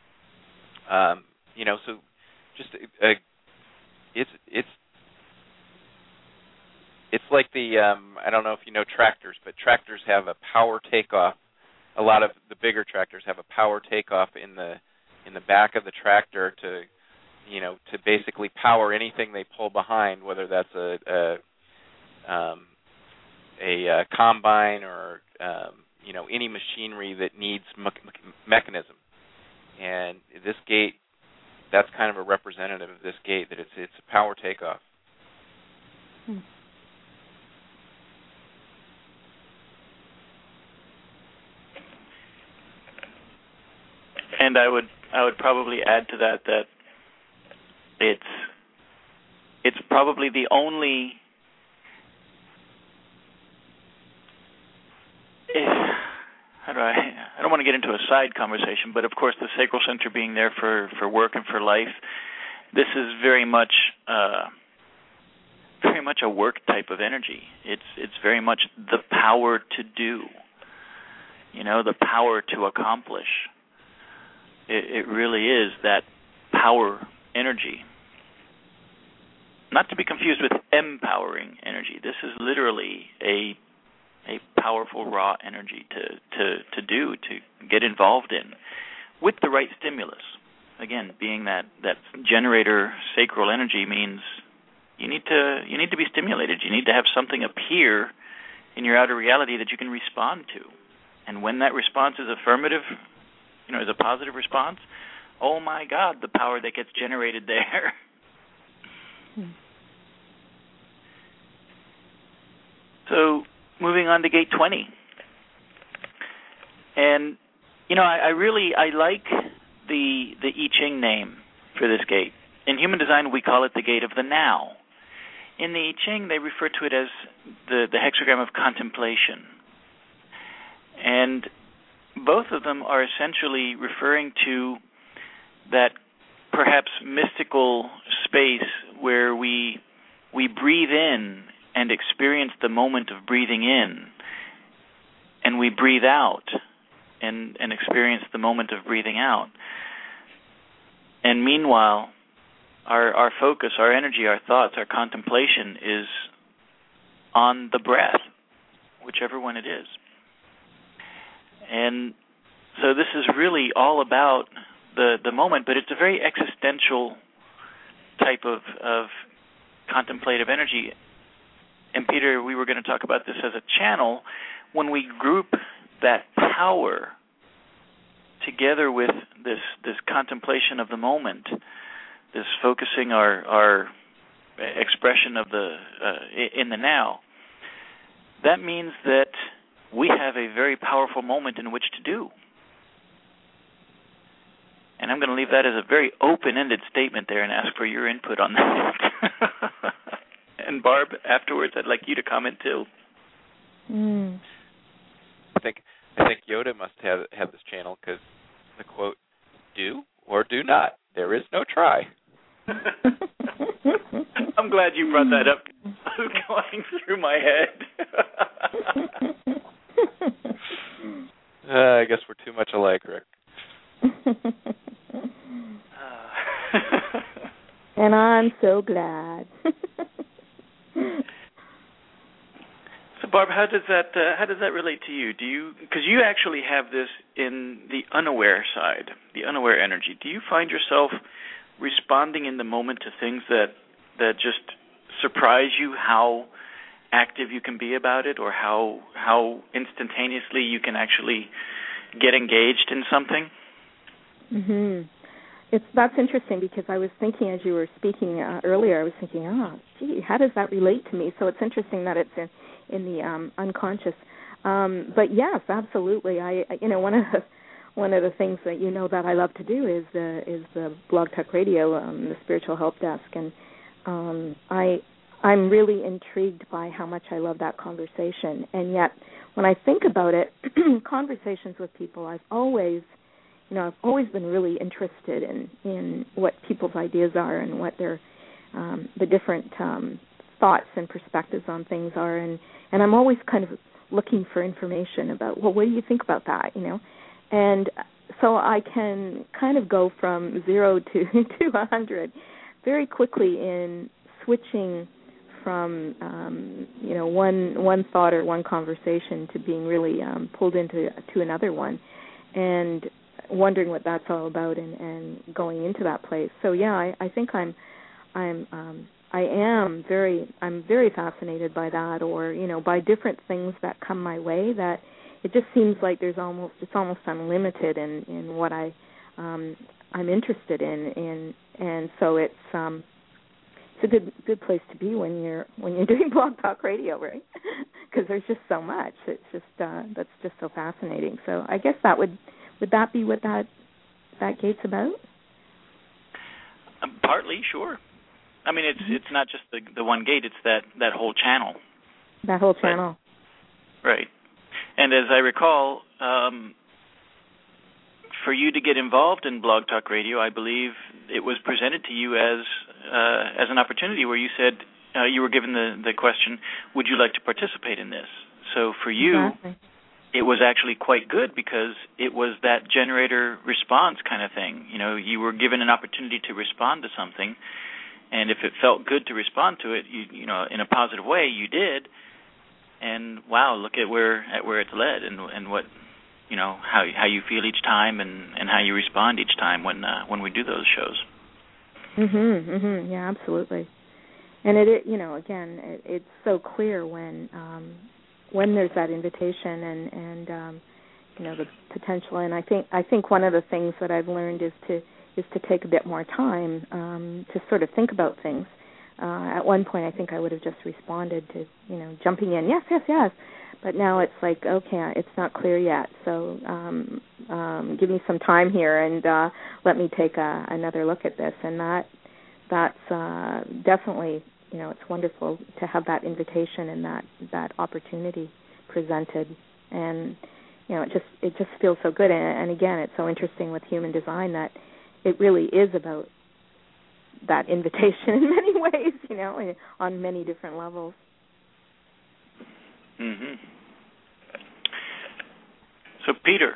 [SPEAKER 2] So just it's like the I don't know if you know tractors, but tractors have a power takeoff. A lot of the bigger tractors have a power takeoff in the back of the tractor to basically power anything they pull behind, whether that's a combine or any machinery that needs mechanism. And this gate, that's kind of a representative of this gate, that it's a power takeoff.
[SPEAKER 3] And I would probably add to that it's probably the only I don't want to get into a side conversation, but of course the sacral center being there for work and for life, this is very much a work type of energy. It's very much the power to do, the power to accomplish. It really is that power energy. Not to be confused with empowering energy. This is literally a powerful raw energy to get involved in with the right stimulus. Again, being that generator sacral energy means you need to be stimulated. You need to have something appear in your outer reality that you can respond to. And when that response is affirmative, is a positive response, oh my God, the power that gets generated there. So moving on to gate 20. And, I like the I Ching name for this gate. in human design, we call it the gate of the now. In the I Ching, they refer to it as the hexagram of contemplation. And both of them are essentially referring to that perhaps mystical space where we breathe in and experience the moment of breathing in, and we breathe out and experience the moment of breathing out. And meanwhile, our focus, our energy, our thoughts, our contemplation is on the breath, whichever one it is. And so this is really all about the moment, but it's a very existential type of contemplative energy. And Peter, we were going to talk about this as a channel. When we group that power together with this contemplation of the moment, this focusing our expression of the in the now, that means that we have a very powerful moment in which to do. And I'm going to leave that as a very open-ended statement there and ask for your input on that. And Barb, afterwards, I'd like you to comment too.
[SPEAKER 2] I think Yoda must have this channel because the quote, "Do or do not. There is no try."
[SPEAKER 3] I'm glad you brought that up. Going through my head.
[SPEAKER 2] I guess we're too much alike, Rick.
[SPEAKER 4] And I'm so glad.
[SPEAKER 3] So, Barb, how does that relate to you? Because you actually have this in the unaware side, the unaware energy. Do you find yourself responding in the moment to things that just surprise you, how active you can be about it, or how instantaneously you can actually get engaged in something?
[SPEAKER 4] Mm-hmm. That's interesting because I was thinking as you were speaking earlier, I was thinking, how does that relate to me? So it's interesting that it's in the unconscious. But yes, absolutely. One of the things that that I love to do is the Blog Talk Radio, the Spiritual Help Desk, and I'm really intrigued by how much I love that conversation. And yet, when I think about it, conversations with people, I've always been really interested in what people's ideas are and what their the different thoughts and perspectives on things are, and I'm always kind of looking for information about, well, what do you think about that, And so I can kind of go from 0 to 100 very quickly in switching from one thought or one conversation to being really pulled into another one, and wondering what that's all about and going into that place. So yeah, I think I'm very fascinated by that, or by different things that come my way. That it just seems like it's almost unlimited in what I'm interested in, and so it's a good place to be when you're doing Blog Talk Radio, right? Because there's just so much. It's just that's just so fascinating. So I guess that would that be what that gate's about?
[SPEAKER 3] Partly, sure. I mean, it's not just the one gate; it's that whole channel.
[SPEAKER 4] That whole channel.
[SPEAKER 3] Right. And as I recall, for you to get involved in Blog Talk Radio, I believe it was presented to you as an opportunity where you said you were given the question, "Would you like to participate in this?" So for you, exactly. It was actually quite good because it was that generator response kind of thing. You were given an opportunity to respond to something, and if it felt good to respond to it, you in a positive way, you did. And wow, look at where it's led, and what how you feel each time, and how you respond each time when we do those shows.
[SPEAKER 4] Yeah, absolutely. And it's so clear when there's that invitation and the potential. And I think one of the things that I've learned is to take a bit more time to sort of think about things. At one point, I think I would have just responded to jumping in, yes. But now it's like, okay, it's not clear yet. So give me some time here and let me take another look at this. And that's definitely, it's wonderful to have that invitation and that opportunity presented, and it just feels so good. And again, it's so interesting with human design that it really is about that invitation in many ways, on many different levels.
[SPEAKER 3] Mm-hmm. So, Peter.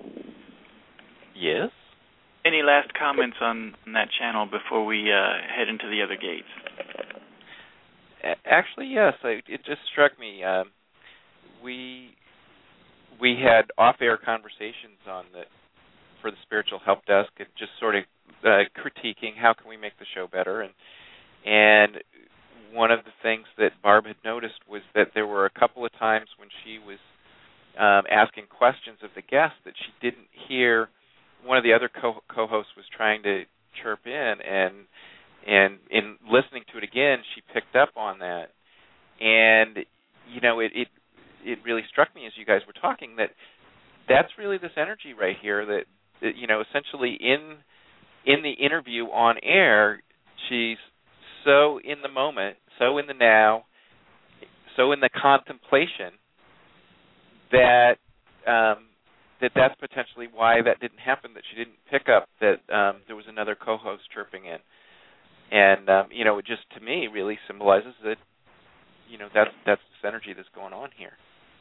[SPEAKER 2] Yes?
[SPEAKER 3] Any last comments on that channel before we head into the other gates?
[SPEAKER 2] Actually, yes. It just struck me. We had off-air conversations for the Spiritual Help Desk, and just sort of critiquing how can we make the show better. And one of the things that Barb had noticed was that there were a couple of times when she was asking questions of the guest that she didn't hear. One of the other co-hosts was trying to chirp in, and in listening to it again, she picked up on that. And it really struck me as you guys were talking that that's really this energy right here that essentially in the interview on air, she's so in the moment, so in the now, so in the contemplation that that's potentially why that didn't happen, that she didn't pick up that there was another co-host chirping in. And, it just, to me, really symbolizes that, that's this energy that's going on here.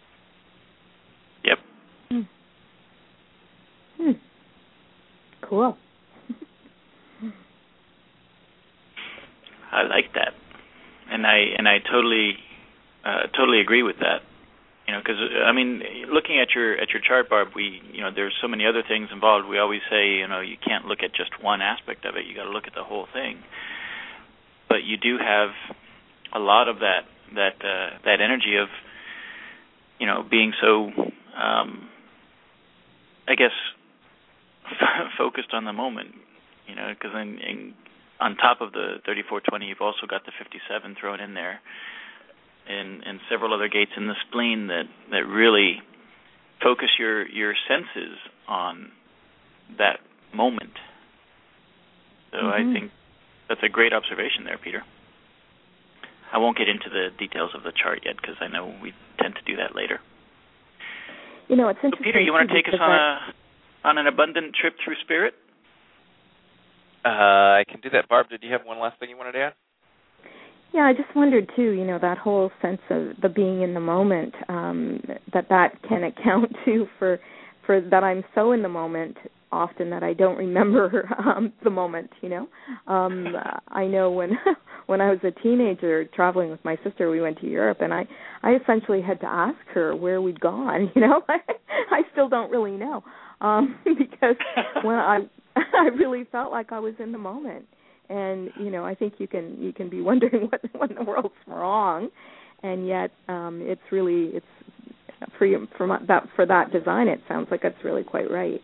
[SPEAKER 3] Yep.
[SPEAKER 4] Cool.
[SPEAKER 3] I like that, and I totally agree with that. Because looking at your chart, Barb, there's so many other things involved. We always say, you can't look at just one aspect of it. You got to look at the whole thing. But you do have a lot of that energy of, being so, I guess, focused on the moment. Because on top of the 3420, you've also got the 57 thrown in there. And several other gates in the spleen that really focus your senses on that moment. So I think that's a great observation there, Peter. I won't get into the details of the chart yet because I know we tend to do that later.
[SPEAKER 4] It's interesting.
[SPEAKER 3] So Peter, you want to take us on an abundant trip through spirit?
[SPEAKER 4] I
[SPEAKER 2] can do that. Barb, did you have one last thing you wanted to add?
[SPEAKER 4] Yeah, I just wondered too, that whole sense of the being in the moment, that can account too for that I'm so in the moment often that I don't remember the moment, I know when I was a teenager traveling with my sister, we went to Europe, and I essentially had to ask her where we'd gone, I still don't really know, because when I really felt like I was in the moment. And I think you can be wondering what in the world's wrong, and yet it's for that design. It sounds like it's really quite right.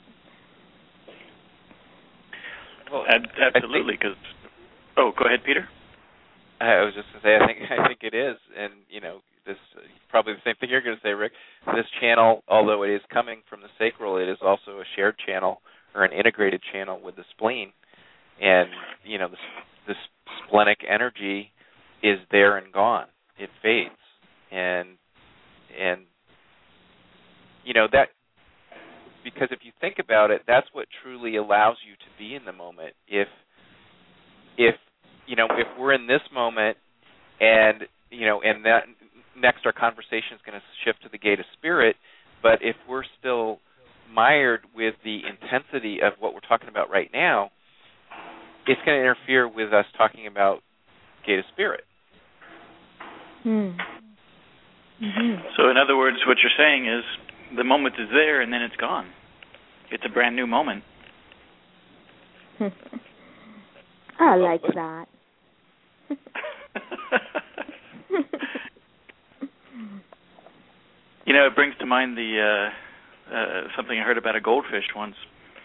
[SPEAKER 3] Well, absolutely. Because go ahead, Peter.
[SPEAKER 2] I was just going to say I think it is, and this probably the same thing you're going to say, Rick. This channel, although it is coming from the sacral, it is also a shared channel or an integrated channel with the spleen. And, the splenic energy is there and gone. It fades. And that, because if you think about it, that's what truly allows you to be in the moment. If we're in this moment and that next our conversation is going to shift to the gate of spirit, but if we're still mired with the intensity of what we're talking about right now, it's going to interfere with us talking about gate of spirit.
[SPEAKER 3] So in other words, what you're saying is the moment is there and then it's gone. It's a brand new moment.
[SPEAKER 4] I like that.
[SPEAKER 3] It brings to mind the something I heard about a goldfish once.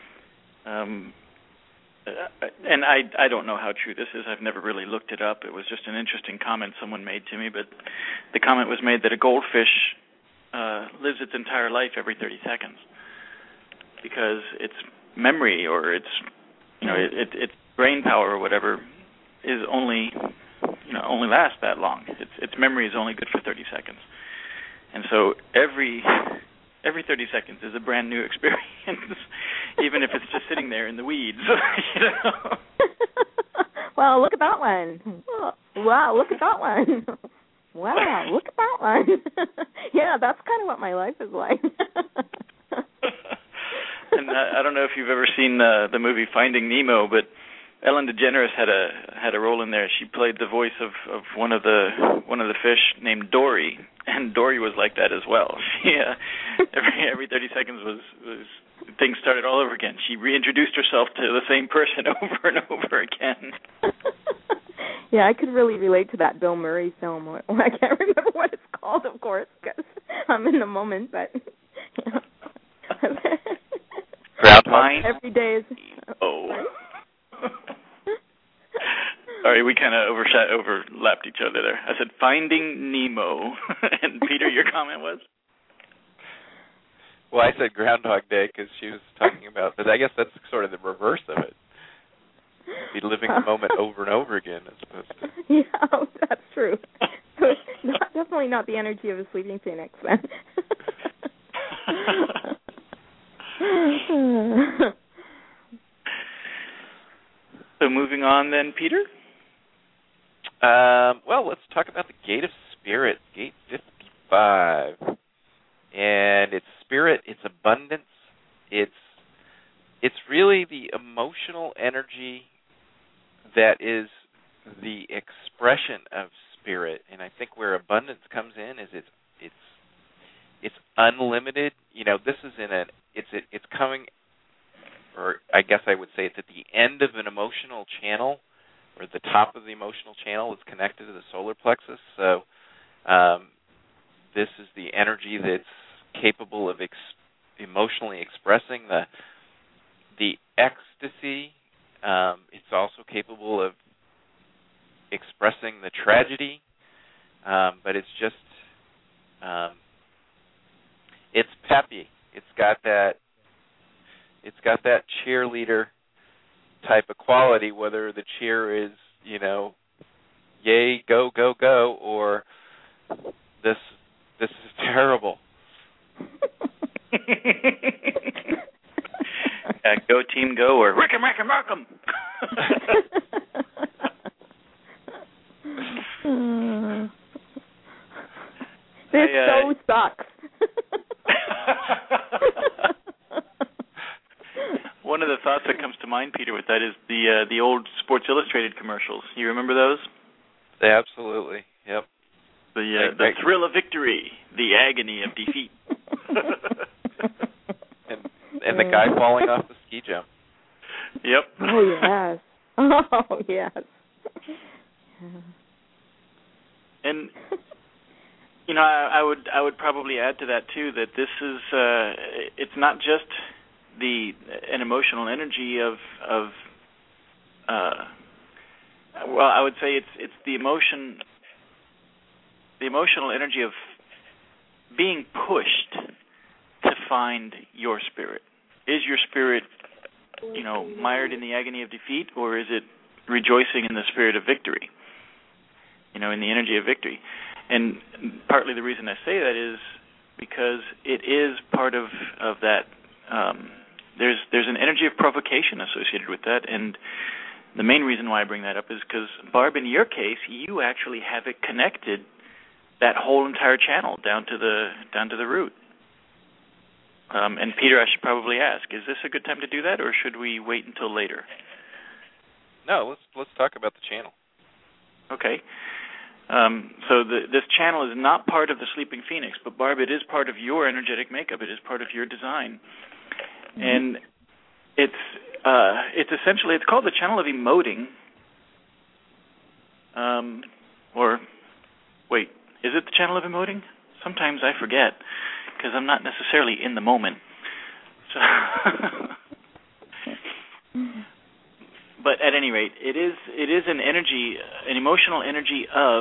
[SPEAKER 3] And I don't know how true this is. I've never really looked it up. It was just an interesting comment someone made to me. But the comment was made that a goldfish lives its entire life every 30 seconds because its memory or its its brain power or whatever is only lasts that long. Its memory is only good for 30 seconds, and so every 30 seconds is a brand new experience, even if it's just sitting there in the weeds.
[SPEAKER 4] Well, look at that one. Wow, look at that one. Wow, look at that one. Yeah, that's kind of what my life is like.
[SPEAKER 3] And I don't know if you've ever seen the movie Finding Nemo, but Ellen DeGeneres had a role in there. She played the voice of one of the fish named Dory, and Dory was like that as well. She every 30 seconds was things started all over again. She reintroduced herself to the same person over and over again.
[SPEAKER 4] Yeah, I could really relate to that Bill Murray film. I can't remember what it's called, of course, because I'm in the moment, but
[SPEAKER 3] Mine
[SPEAKER 4] every day is.
[SPEAKER 3] Oh. Sorry, we kind of overlapped each other there. I said Finding Nemo, and Peter, your comment was?
[SPEAKER 2] Well, I said Groundhog Day because she was talking about, but I guess that's sort of the reverse of it. Be living the moment over and over again as opposed to...
[SPEAKER 4] Yeah, that's true. Definitely not the energy of a sleeping phoenix, then.
[SPEAKER 3] So moving on then, Peter?
[SPEAKER 2] Well, let's talk about the Gate of Spirit, Gate 55. And it's spirit, it's abundance, it's really the emotional energy that is the expression of spirit. And I think where abundance comes in is it's unlimited. You know, this is it's coming, or I guess I would say it's at the end of an emotional channel, or the top of the emotional channel is connected to the solar plexus. So this is the energy that's capable of emotionally expressing the ecstasy. It's also capable of expressing the tragedy, but it's just it's peppy. It's got that cheerleader type of quality, whether the cheer is, yay, go, go, go, or this is terrible.
[SPEAKER 3] Go team go, or Rick 'em, Rick 'em, Rock 'em.
[SPEAKER 4] This so sucks.
[SPEAKER 3] One of the thoughts that comes to mind, Peter, with that is the old Sports Illustrated commercials. You remember those?
[SPEAKER 2] Absolutely. Yep.
[SPEAKER 3] The thrill of victory, the agony of defeat.
[SPEAKER 2] and the guy falling off the ski jump.
[SPEAKER 3] Yep.
[SPEAKER 4] Oh yes. Oh yes.
[SPEAKER 3] And I would probably add to that too, that this is it's not just an emotional energy of well, I would say it's the emotional energy of being pushed to find your spirit. Is your spirit, mired in the agony of defeat, or is it rejoicing in the spirit of victory? In the energy of victory. And partly the reason I say that is because it is part of that. There's an energy of provocation associated with that, and the main reason why I bring that up is because, Barb, in your case, you actually have it connected, that whole entire channel down to the root. And Peter, I should probably ask: is this a good time to do that, or should we wait until later?
[SPEAKER 2] No, let's talk about the channel.
[SPEAKER 3] Okay. So this channel is not part of the Sleeping Phoenix, but Barb, it is part of your energetic makeup. It is part of your design, and it's essentially, it's called the channel of emoting. Or wait, is it the channel of emoting? Sometimes I forget because I'm not necessarily in the moment. So but at any rate, it is an energy, an emotional energy of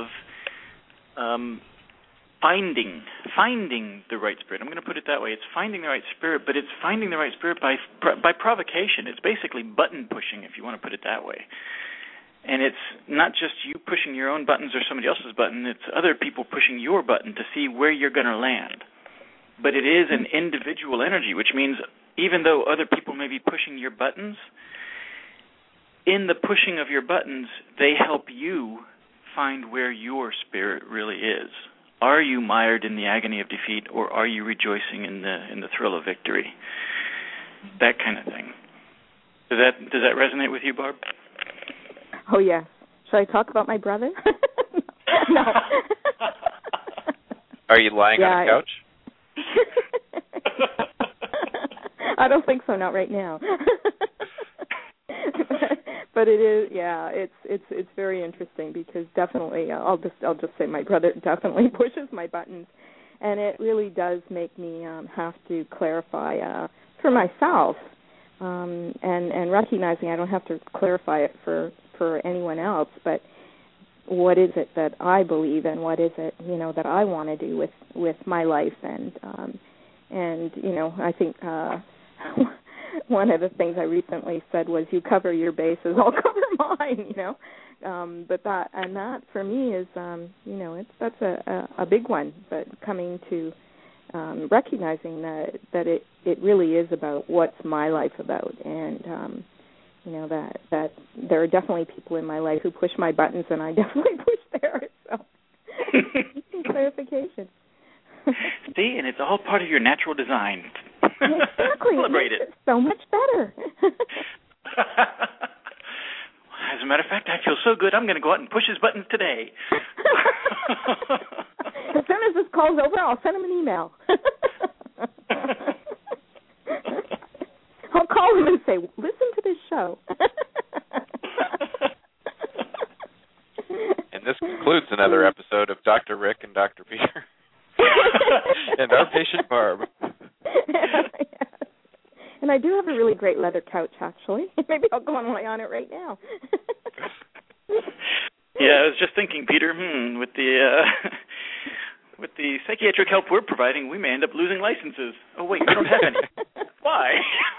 [SPEAKER 3] finding the right spirit. I'm going to put it that way. It's finding the right spirit, but it's finding the right spirit by provocation. It's basically button pushing, if you want to put it that way. And it's not just you pushing your own buttons or somebody else's button, it's other people pushing your button to see where you're going to land. But it is an individual energy, which means even though other people may be pushing your buttons, in the pushing of your buttons, they help you find where your spirit really is. Are you mired in the agony of defeat, or are you rejoicing in the thrill of victory? That kind of thing. Does that resonate with you, Barb?
[SPEAKER 4] Oh, yes. Should I talk about my brother? No.
[SPEAKER 2] Are you lying on a couch?
[SPEAKER 4] I don't think so, not right now. But it is, yeah, it's very interesting because definitely, I'll just say my brother definitely pushes my buttons, and it really does make me have to clarify for myself, and recognizing I don't have to clarify it for anyone else, but what is it that I believe and what is it, that I want to do with my life, and I think one of the things I recently said was, you cover your bases, I'll cover mine, but that for me is, that's a big one, but coming to recognizing that it really is about what's my life about, and that there are definitely people in my life who push my buttons, and I definitely push theirs. So clarification.
[SPEAKER 3] See, and it's all part of your natural design.
[SPEAKER 4] Exactly.
[SPEAKER 3] Celebrate it.
[SPEAKER 4] It's so much better.
[SPEAKER 3] As a matter of fact, I feel so good, I'm going to go out and push his buttons today.
[SPEAKER 4] As soon as this call's over, I'll send him an email. I'll call him and say, listen to this show.
[SPEAKER 2] And this concludes another episode of Dr. Rick and Dr. Peter. And our patient Barb.
[SPEAKER 4] Yes. And I do have a really great leather couch, actually. Maybe I'll go and lay on it right now.
[SPEAKER 3] Yeah, I was just thinking, Peter, with the psychiatric help we're providing, we may end up losing licenses. Oh, wait, we don't have any. Why?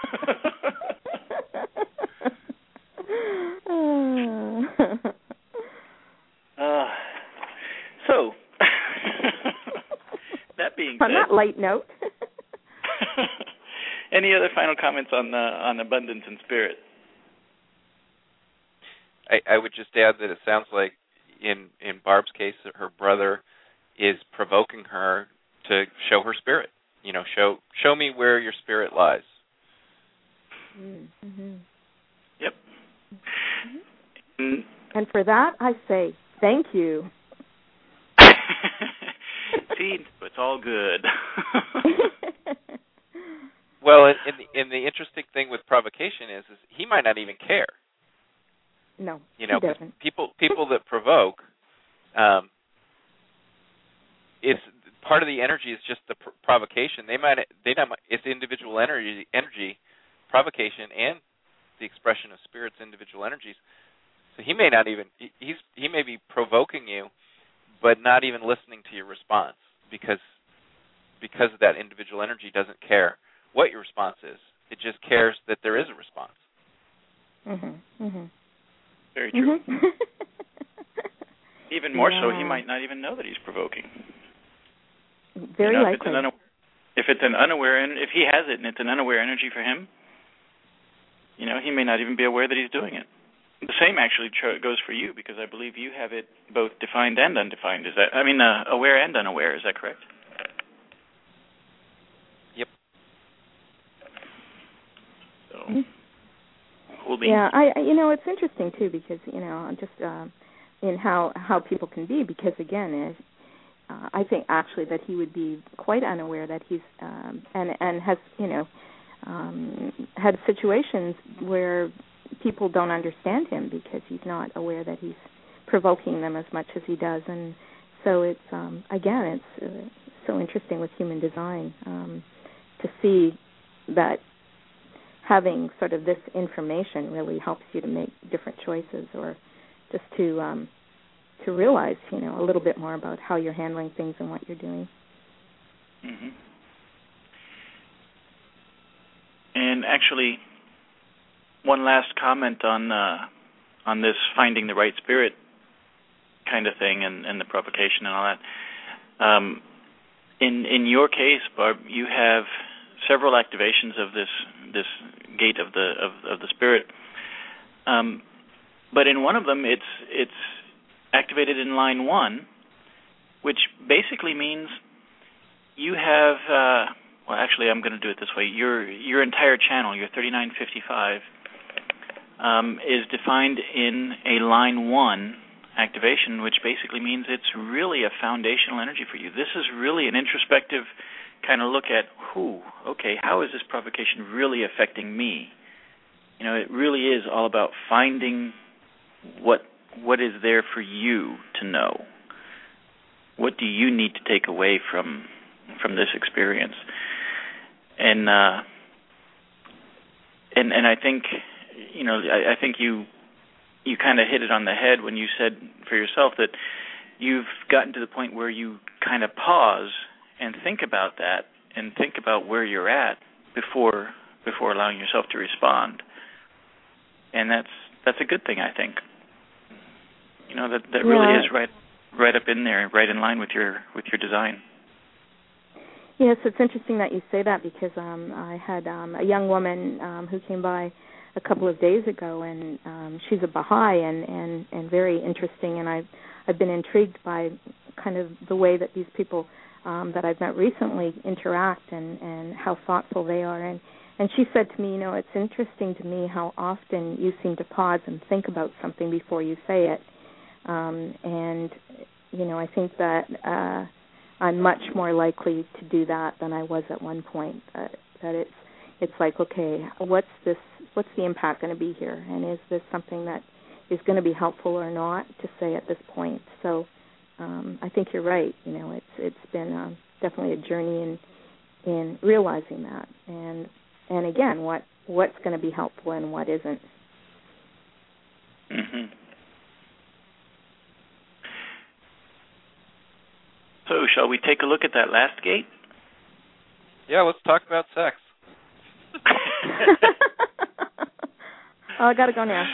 [SPEAKER 3] So, that being said,
[SPEAKER 4] on that light note,
[SPEAKER 3] any other final comments on abundance and spirit?
[SPEAKER 2] I would just add that it sounds like in Barb's case, her brother is provoking her to show her spirit. Show me where your spirit lies.
[SPEAKER 4] Mm-hmm.
[SPEAKER 3] Yep.
[SPEAKER 4] Mm-hmm. And for that, I say thank you.
[SPEAKER 3] See, it's all good.
[SPEAKER 2] Well, and the interesting thing with provocation is he might not even care.
[SPEAKER 4] No, he doesn't.
[SPEAKER 2] People that provoke, it's part of the energy is just the provocation. It's individual energy, provocation, and the expression of spirit's individual energies. So he may not even he may be provoking you, but not even listening to your response because that individual energy doesn't care what your response is. It just cares that there is a response.
[SPEAKER 4] Mm-hmm. Mm-hmm.
[SPEAKER 3] Very true.
[SPEAKER 4] Mm-hmm.
[SPEAKER 3] Even more so, he might not even know that he's provoking.
[SPEAKER 4] Very likely.
[SPEAKER 3] If it's an unaware, if he has it and it's an unaware energy for him, he may not even be aware that he's doing it. The same actually goes for you, because I believe you have it both defined and undefined. Aware and unaware. Is that correct?
[SPEAKER 2] Yep.
[SPEAKER 3] So, cool beans.
[SPEAKER 4] Yeah, it's interesting too, because just in how people can be, because again, I think actually that he would be quite unaware that he's and has had situations where people don't understand him because he's not aware that he's provoking them as much as he does, and so it's again, it's so interesting with human design to see that having sort of this information really helps you to make different choices, or just to realize, a little bit more about how you're handling things and what you're doing.
[SPEAKER 3] Mm-hmm. And actually, one last comment on this finding the right spirit kind of thing and the provocation and all that. In your case, Barb, you have several activations of this gate of the spirit, but in one of them it's activated in line 1, which basically means you have. Well, actually, I'm going to do it this way. Your entire channel, your 3955, is defined in a line 1 activation, which basically means it's really a foundational energy for you. This is really an introspective kind of look at how is this provocation really affecting me? It really is all about finding what is there for you to know. What do you need to take away from this experience? And I think I think you kind of hit it on the head when you said for yourself that you've gotten to the point where you kind of pause and think about that and think about where you're at before allowing yourself to respond. And that's a good thing, I think. That really is right up in there, right in line with your design.
[SPEAKER 4] Yes, it's interesting that you say that because I had a young woman who came by a couple of days ago, and she's a Baha'i and very interesting, and I've been intrigued by kind of the way that these people that I've met recently interact and how thoughtful they are. And she said to me, it's interesting to me how often you seem to pause and think about something before you say it. And I think that I'm much more likely to do that than I was at one point. That it's like, okay, what's the impact going to be here, and is this something that is going to be helpful or not to say at this point? So I think you're right. It's been definitely a journey in realizing that, and again, what's going to be helpful and what isn't.
[SPEAKER 3] Mm-hmm. So shall we take a look at that last gate?
[SPEAKER 2] Yeah, let's talk about sex.
[SPEAKER 4] I got to go now.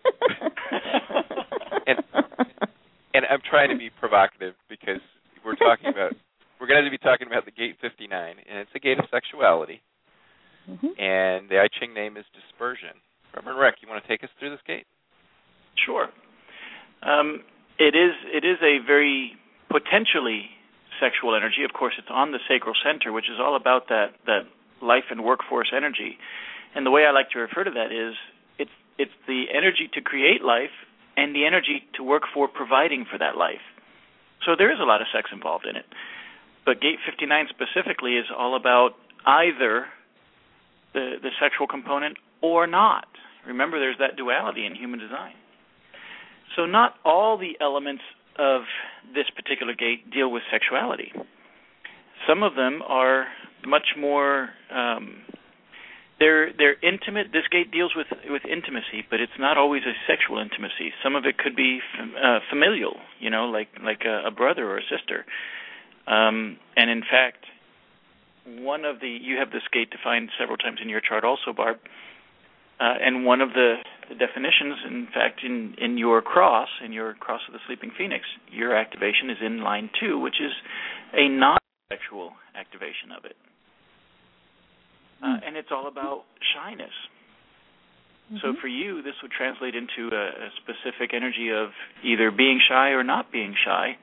[SPEAKER 2] and I'm trying to be provocative because we're going to be talking about the gate 59, and it's a gate of sexuality. Mm-hmm. And the I Ching name is dispersion. Reverend Rick, you want to take us through this gate?
[SPEAKER 3] Sure. It is a very potentially sexual energy. Of course, it's on the sacral center, which is all about that life and workforce energy. And the way I like to refer to that is it's the energy to create life and the energy to work for providing for that life. So there is a lot of sex involved in it. But Gate 59 specifically is all about either the sexual component or not. Remember, there's that duality in human design. So not all the elements of this particular gate deal with sexuality. Some of them are much more, they're intimate. This gate deals with intimacy, but it's not always a sexual intimacy. Some of it could be familial, like a brother or a sister. And in fact, you have this gate defined several times in your chart also, Barb, and one of the definitions, in fact, in your cross of the Sleeping Phoenix, your activation is in line 2, which is a non-sexual activation of it. And it's all about shyness. Mm-hmm. So for you, this would translate into a specific energy of either being shy or not being shy.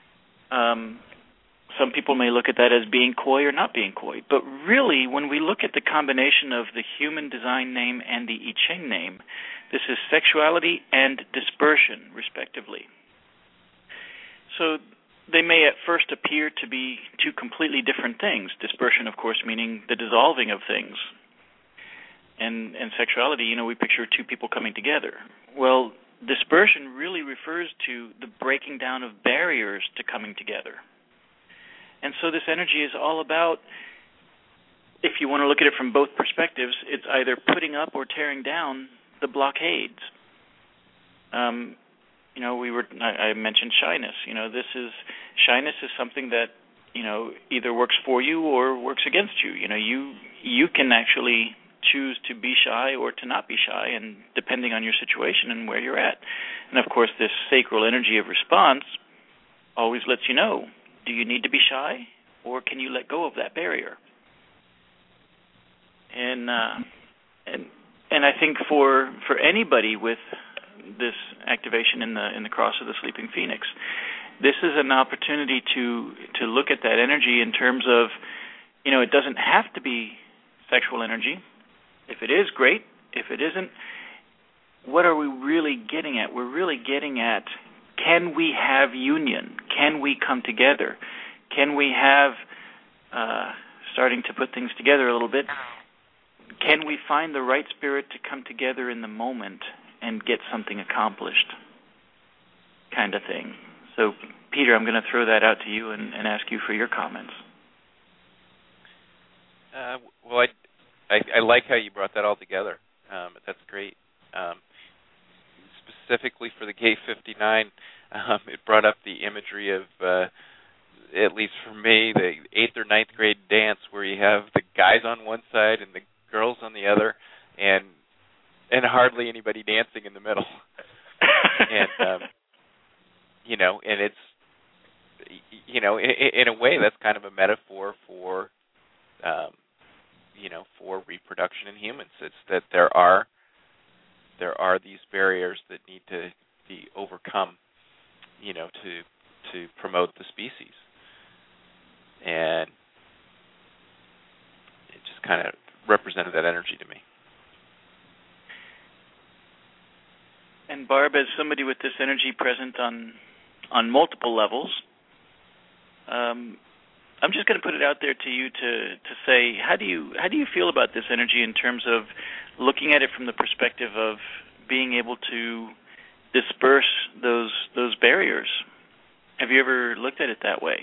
[SPEAKER 3] Some people may look at that as being coy or not being coy. But really, when we look at the combination of the human design name and the I Ching name, this is sexuality and dispersion, respectively. So they may at first appear to be two completely different things. Dispersion, of course, meaning the dissolving of things. And sexuality, we picture two people coming together. Well, dispersion really refers to the breaking down of barriers to coming together. And so this energy is all about, if you want to look at it from both perspectives, it's either putting up or tearing down the blockades. I mentioned shyness. Shyness is something that, either works for you or works against you. You can actually choose to be shy or to not be shy, and depending on your situation and where you're at. And, of course, this sacral energy of response always lets you know, do you need to be shy, or can you let go of that barrier? And I think for anybody with this activation in the cross of the sleeping phoenix, this is an opportunity to look at that energy in terms of, it doesn't have to be sexual energy. If it is, great. If it isn't, what are we really getting at? We're really getting at, can we have union? Can we come together? Can we have, starting to put things together a little bit, can we find the right spirit to come together in the moment and get something accomplished, kind of thing. So, Peter, I'm going to throw that out to you and ask you for your comments.
[SPEAKER 2] Well, I like how you brought that all together. That's great. Specifically for the Gate 59, it brought up the imagery of, at least for me, the 8th or 9th grade dance where you have the guys on one side and the girls on the other, and hardly anybody dancing in the middle. And and it's in a way that's kind of a metaphor for for reproduction in humans. It's that there are these barriers that need to be overcome, to promote the species. And it just kind of represented that energy to me.
[SPEAKER 3] And Barb, as somebody with this energy present on multiple levels, I'm just going to put it out there to you to say, how do you feel about this energy in terms of looking at it from the perspective of being able to disperse those barriers? Have you ever looked at it that way?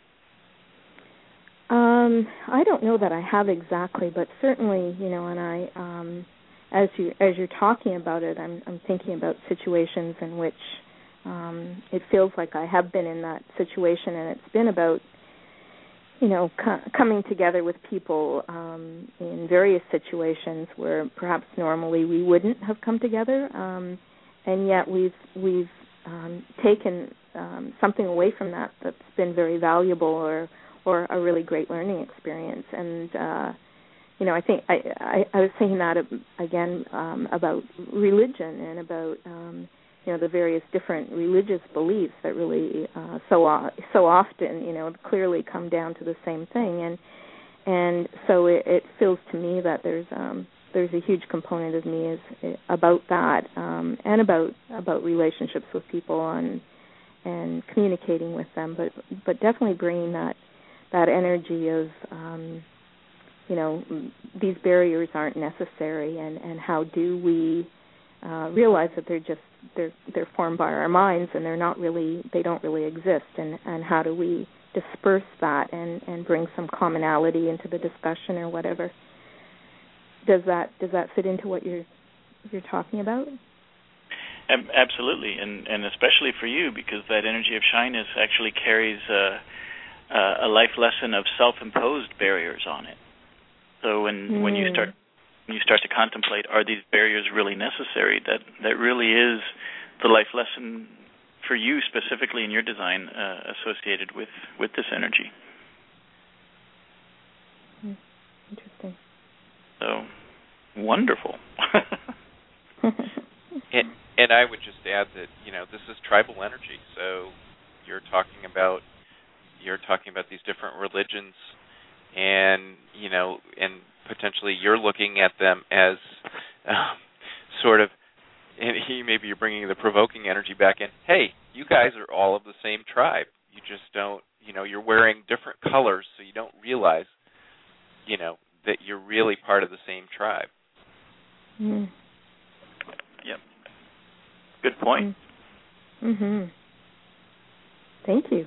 [SPEAKER 4] I don't know that I have exactly, but certainly, and I, as you're talking about it, I'm thinking about situations in which it feels like I have been in that situation, and it's been about, coming together with people in various situations where perhaps normally we wouldn't have come together, and yet we've taken something away from that's been very valuable or a really great learning experience. And I think I was saying that again about religion and about the various different religious beliefs that really so often clearly come down to the same thing, and so it feels to me that there's a huge component of me is about that, and about relationships with people and communicating with them, but definitely bringing that energy of these barriers aren't necessary, and how do we realize that they're formed by our minds, and they don't really exist, and how do we disperse that and bring some commonality into the discussion or whatever. Does that fit into what you're talking about?
[SPEAKER 3] Absolutely, and especially for you, because that energy of shyness actually carries a life lesson of self-imposed barriers on it. So when you start to contemplate, are these barriers really necessary? That really is the life lesson for you specifically in your design associated with this energy.
[SPEAKER 4] Interesting.
[SPEAKER 3] So wonderful.
[SPEAKER 2] and I would just add that this is tribal energy. So you're talking about these different religions, and and potentially you're looking at them as sort of, and maybe you're bringing the provoking energy back in. Hey, you guys are all of the same tribe. You just don't, you're wearing different colors, so you don't realize, that you're really part of the same tribe.
[SPEAKER 4] Mm.
[SPEAKER 3] Yep. Good point.
[SPEAKER 4] Mm-hmm. Thank you.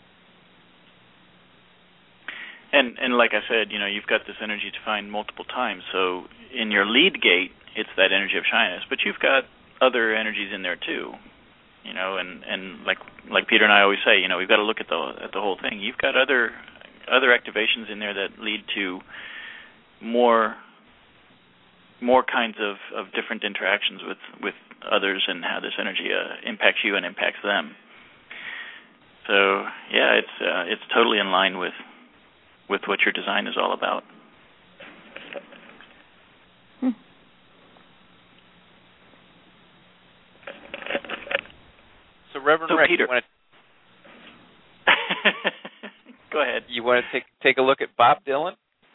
[SPEAKER 3] And like I said, you've got this energy defined multiple times. So in your lead gate, it's that energy of shyness, but you've got other energies in there too. And like Peter and I always say, we've got to look at the whole thing. You've got other activations in there that lead to more more kinds of different interactions with others and how this energy impacts you and impacts them. So yeah, it's totally in line with what your design is all about.
[SPEAKER 2] So Reverend
[SPEAKER 3] so
[SPEAKER 2] Rick,
[SPEAKER 3] Peter,
[SPEAKER 2] you want to
[SPEAKER 3] go ahead.
[SPEAKER 2] You want to take a look at Bob Dylan?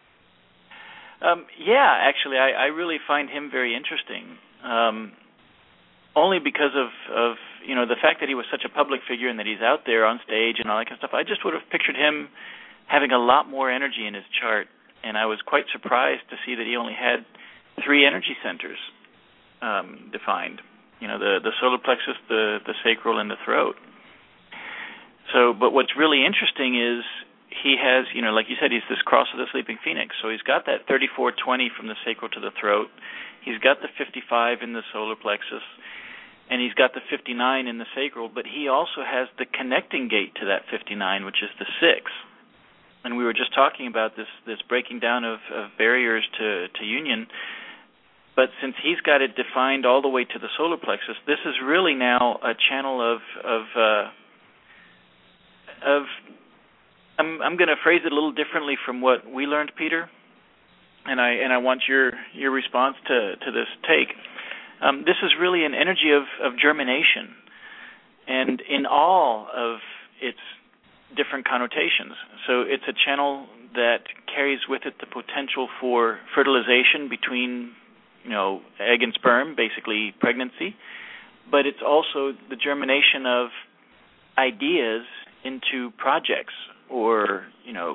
[SPEAKER 3] Yeah, actually, I really find him very interesting. Only because of the fact that he was such a public figure and that he's out there on stage and all that kind of stuff. I just would have pictured him having a lot more energy in his chart, and I was quite surprised to see that he only had 3 energy centers defined. The solar plexus, the sacral, and the throat. So, but what's really interesting is he has, like you said, he's this cross of the sleeping phoenix. So he's got that 3420 from the sacral to the throat. He's got the 55 in the solar plexus, and he's got the 59 in the sacral. But he also has the connecting gate to that 59, which is the 6. And we were just talking about this breaking down of barriers to union. But since he's got it defined all the way to the solar plexus, this is really now a channel of I'm going to phrase it a little differently from what we learned, Peter, and I want your response to this take. This is really an energy of germination, and in all of its different connotations. So it's a channel that carries with it the potential for fertilization between, egg and sperm, basically pregnancy, but it's also the germination of ideas into projects, or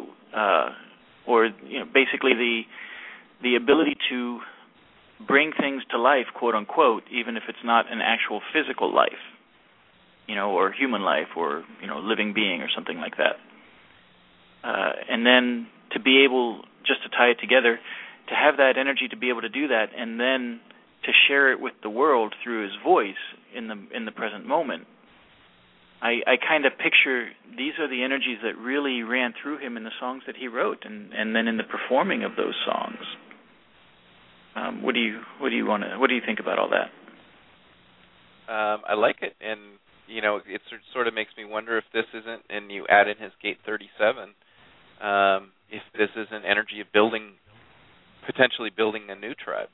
[SPEAKER 3] basically the ability to bring things to life, quote unquote, even if it's not an actual physical life, or human life, or living being, or something like that. And then to be able, just to tie it together, to have that energy to be able to do that, and then to share it with the world through his voice in the present moment. I kind of picture these are the energies that really ran through him in the songs that he wrote, and then in the performing of those songs. What do you think about all that?
[SPEAKER 2] I like it, and it sort of makes me wonder if this isn't, and you add in his gate 37, if this is an energy of potentially building a new tribe.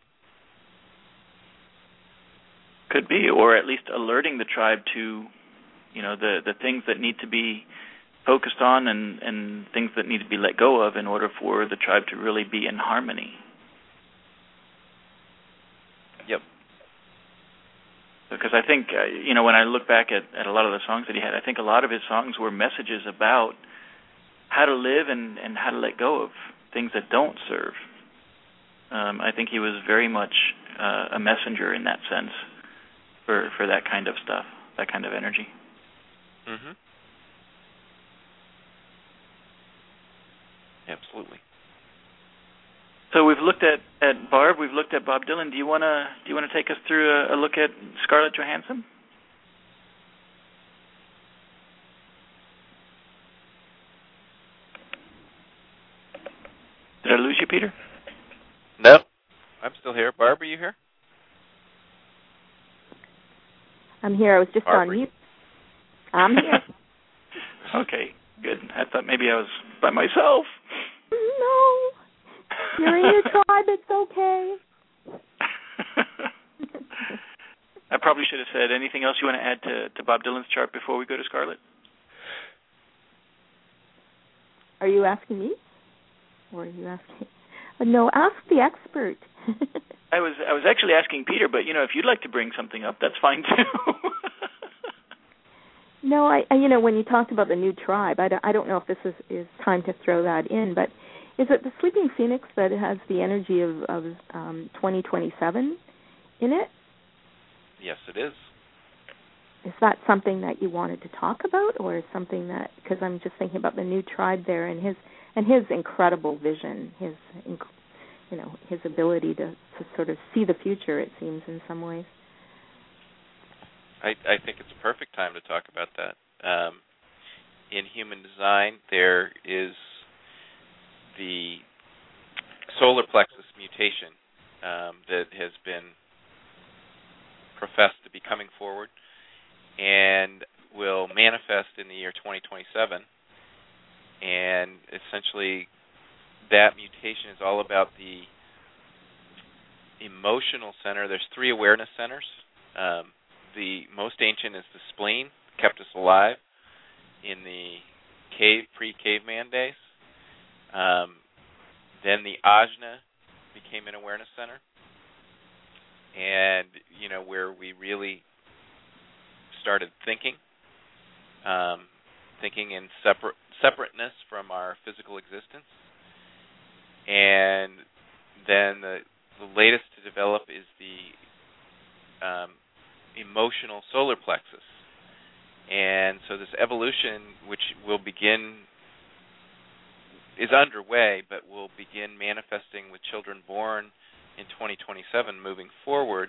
[SPEAKER 3] Could be, or at least alerting the tribe to the things that need to be focused on and things that need to be let go of in order for the tribe to really be in harmony.
[SPEAKER 2] Yep.
[SPEAKER 3] Because I think, when I look back at a lot of the songs that he had, I think a lot of his songs were messages about how to live and how to let go of things that don't serve. I think he was very much a messenger in that sense for that kind of stuff, that kind of energy.
[SPEAKER 2] Mm-hmm. Absolutely.
[SPEAKER 3] So we've looked at Barb, we've looked at Bob Dylan. Do you want to take us through a look at Scarlett Johansson? Did I lose you, Peter?
[SPEAKER 2] No, I'm still here. Barb, are you here?
[SPEAKER 4] I'm here. I was just
[SPEAKER 2] Barbara.
[SPEAKER 4] on mute. I'm here.
[SPEAKER 3] Okay, good. I thought maybe I was by myself.
[SPEAKER 4] No. You're in your tribe. It's okay.
[SPEAKER 3] I probably should have said, anything else you want to add to Bob Dylan's chart before we go to Scarlett?
[SPEAKER 4] Are you asking me? Or are you asking? No, ask the expert.
[SPEAKER 3] I was actually asking Peter, but if you'd like to bring something up, that's fine too.
[SPEAKER 4] No, I when you talked about the new tribe, I don't know if this is time to throw that in, but is it the Sleeping Phoenix that has the energy of 2027 in it?
[SPEAKER 2] Yes, it is.
[SPEAKER 4] Is that something that you wanted to talk about, or is something that, because I'm just thinking about the new tribe there and his incredible vision, his ability to sort of see the future, it seems, in some ways.
[SPEAKER 2] I think it's a perfect time to talk about that. In human design, there is the solar plexus mutation that has been professed to be coming forward and will manifest in the year 2027. And essentially, that mutation is all about the emotional center. There's 3 awareness centers. The most ancient is the spleen, kept us alive in the pre-caveman days. Then the ajna became an awareness center, and where we really started thinking in separateness from our physical existence. And then the latest to develop is the emotional solar plexus. And so this evolution, which is underway, but will begin manifesting with children born in 2027 moving forward,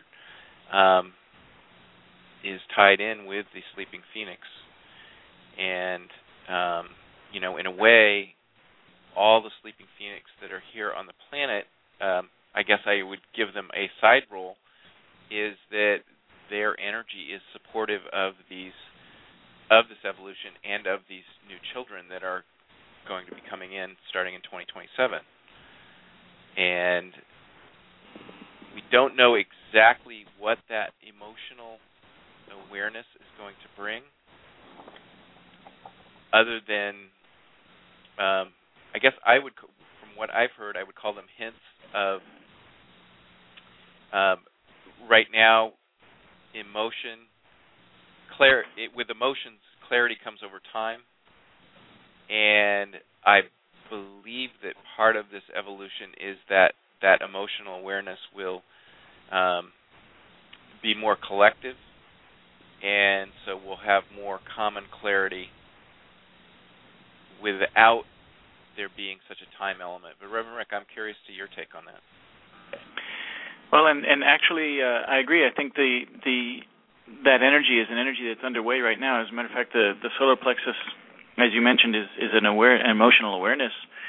[SPEAKER 2] is tied in with the sleeping phoenix. And, in a way, all the sleeping phoenix that are here on the planet, I guess I would give them a side role, is that their energy is supportive of this evolution and of these new children that are going to be coming in starting in 2027. And we don't know exactly what that emotional awareness is going to bring, other than, I guess I would, from what I've heard, I would call them hints of, right now, emotion, with emotions, clarity comes over time. And I believe that part of this evolution is that emotional awareness will be more collective, and so we'll have more common clarity without there being such a time element. But Reverend Rick, I'm curious to your take on that.
[SPEAKER 3] Well, and actually, I agree. I think that energy is an energy that's underway right now. As a matter of fact, the solar plexus, as you mentioned, is an emotional awareness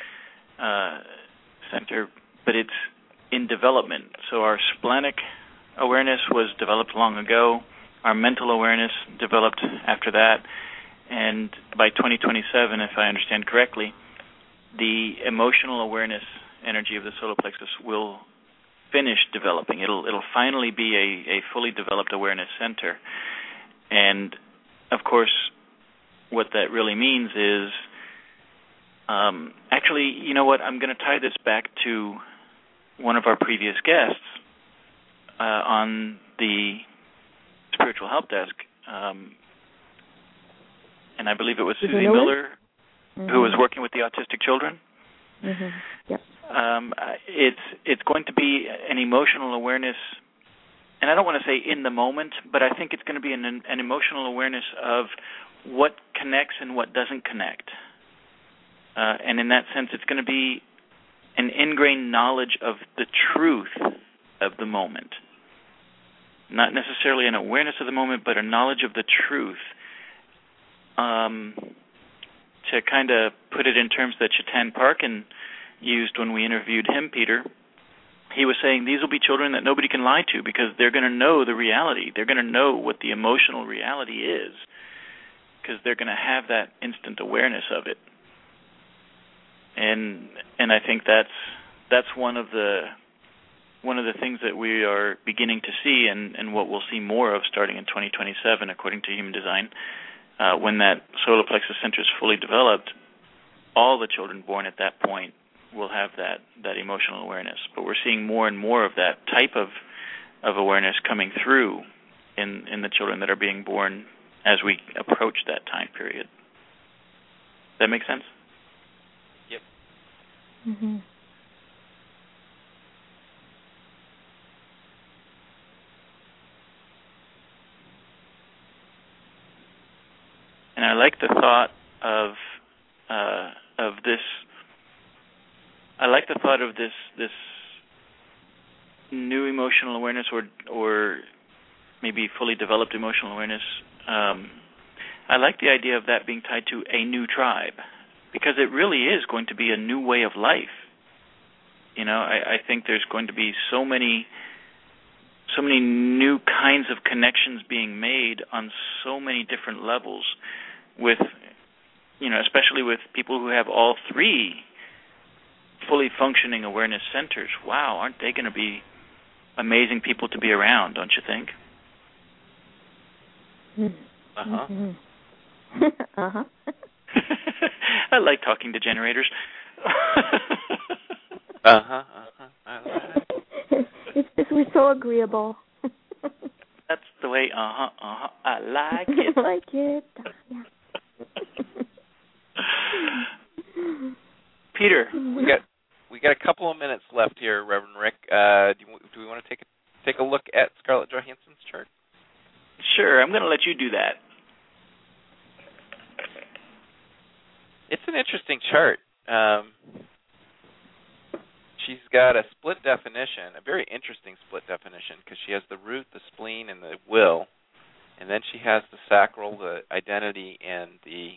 [SPEAKER 3] center, but it's in development. So our splenic awareness was developed long ago. Our mental awareness developed after that. And by 2027, if I understand correctly, the emotional awareness energy of the solar plexus will finish developing. It'll finally be a fully developed awareness center. And, of course, what that really means is, actually, you know what, I'm going to tie this back to one of our previous guests on the Spiritual Help Desk, and I believe it was Susie Miller, who was working with the autistic children.
[SPEAKER 4] Mm-hmm. Yep.
[SPEAKER 3] It's going to be an emotional awareness, and I don't want to say in the moment, but I think it's going to be an emotional awareness of what connects and what doesn't connect. And in that sense, it's going to be an ingrained knowledge of the truth of the moment. Not necessarily an awareness of the moment, but a knowledge of the truth. To kind of put it in terms that Chetan Parkin used when we interviewed him, Peter, he was saying these will be children that nobody can lie to because they're going to know the reality. They're going to know what the emotional reality is because they're going to have that instant awareness of it. And I think that's one of the things that we are beginning to see and what we'll see more of starting in 2027, according to Human Design. When that solar plexus center is fully developed, all the children born at that point will have that emotional awareness. But we're seeing more and more of that type of awareness coming through in the children that are being born as we approach that time period. Does that make sense?
[SPEAKER 2] Yep.
[SPEAKER 4] Mm-hmm.
[SPEAKER 3] And I like the thought of this. I like the thought of this new emotional awareness, or maybe fully developed emotional awareness. I like the idea of that being tied to a new tribe, because it really is going to be a new way of life. I think there's going to be so many new kinds of connections being made on so many different levels with, especially with people who have all three fully functioning awareness centers. Wow, aren't they going to be amazing people to be around, don't you think?
[SPEAKER 2] Uh-huh.
[SPEAKER 4] Uh-huh.
[SPEAKER 3] I like talking to generators.
[SPEAKER 2] Uh-huh. I like it.
[SPEAKER 4] We're so agreeable.
[SPEAKER 3] That's the way, I like it.
[SPEAKER 4] I like it. Yeah.
[SPEAKER 3] Peter.
[SPEAKER 2] We got a couple of minutes left here, Reverend Rick. Do we want to take a look at Scarlett Johansson's chart?
[SPEAKER 3] Sure, I'm going to let you do that.
[SPEAKER 2] It's an interesting chart. She's got a split definition, a very interesting split definition, because she has the root, the spleen, and the will, and then she has the sacral, the identity, and the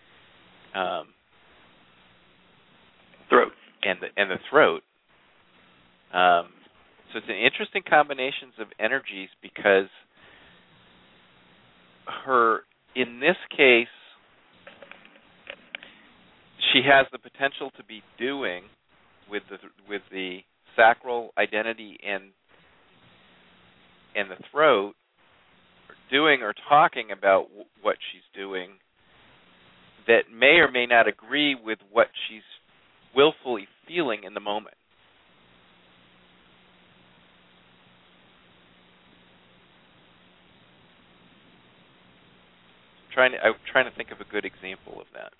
[SPEAKER 3] throat.
[SPEAKER 2] And the throat. So it's an interesting combinations of energies, because in this case, she has the potential to be doing with the sacral, identity, and the throat, or doing or talking about what she's doing that may or may not agree with what she's willfully feeling in the moment. I'm trying to think of a good example of that.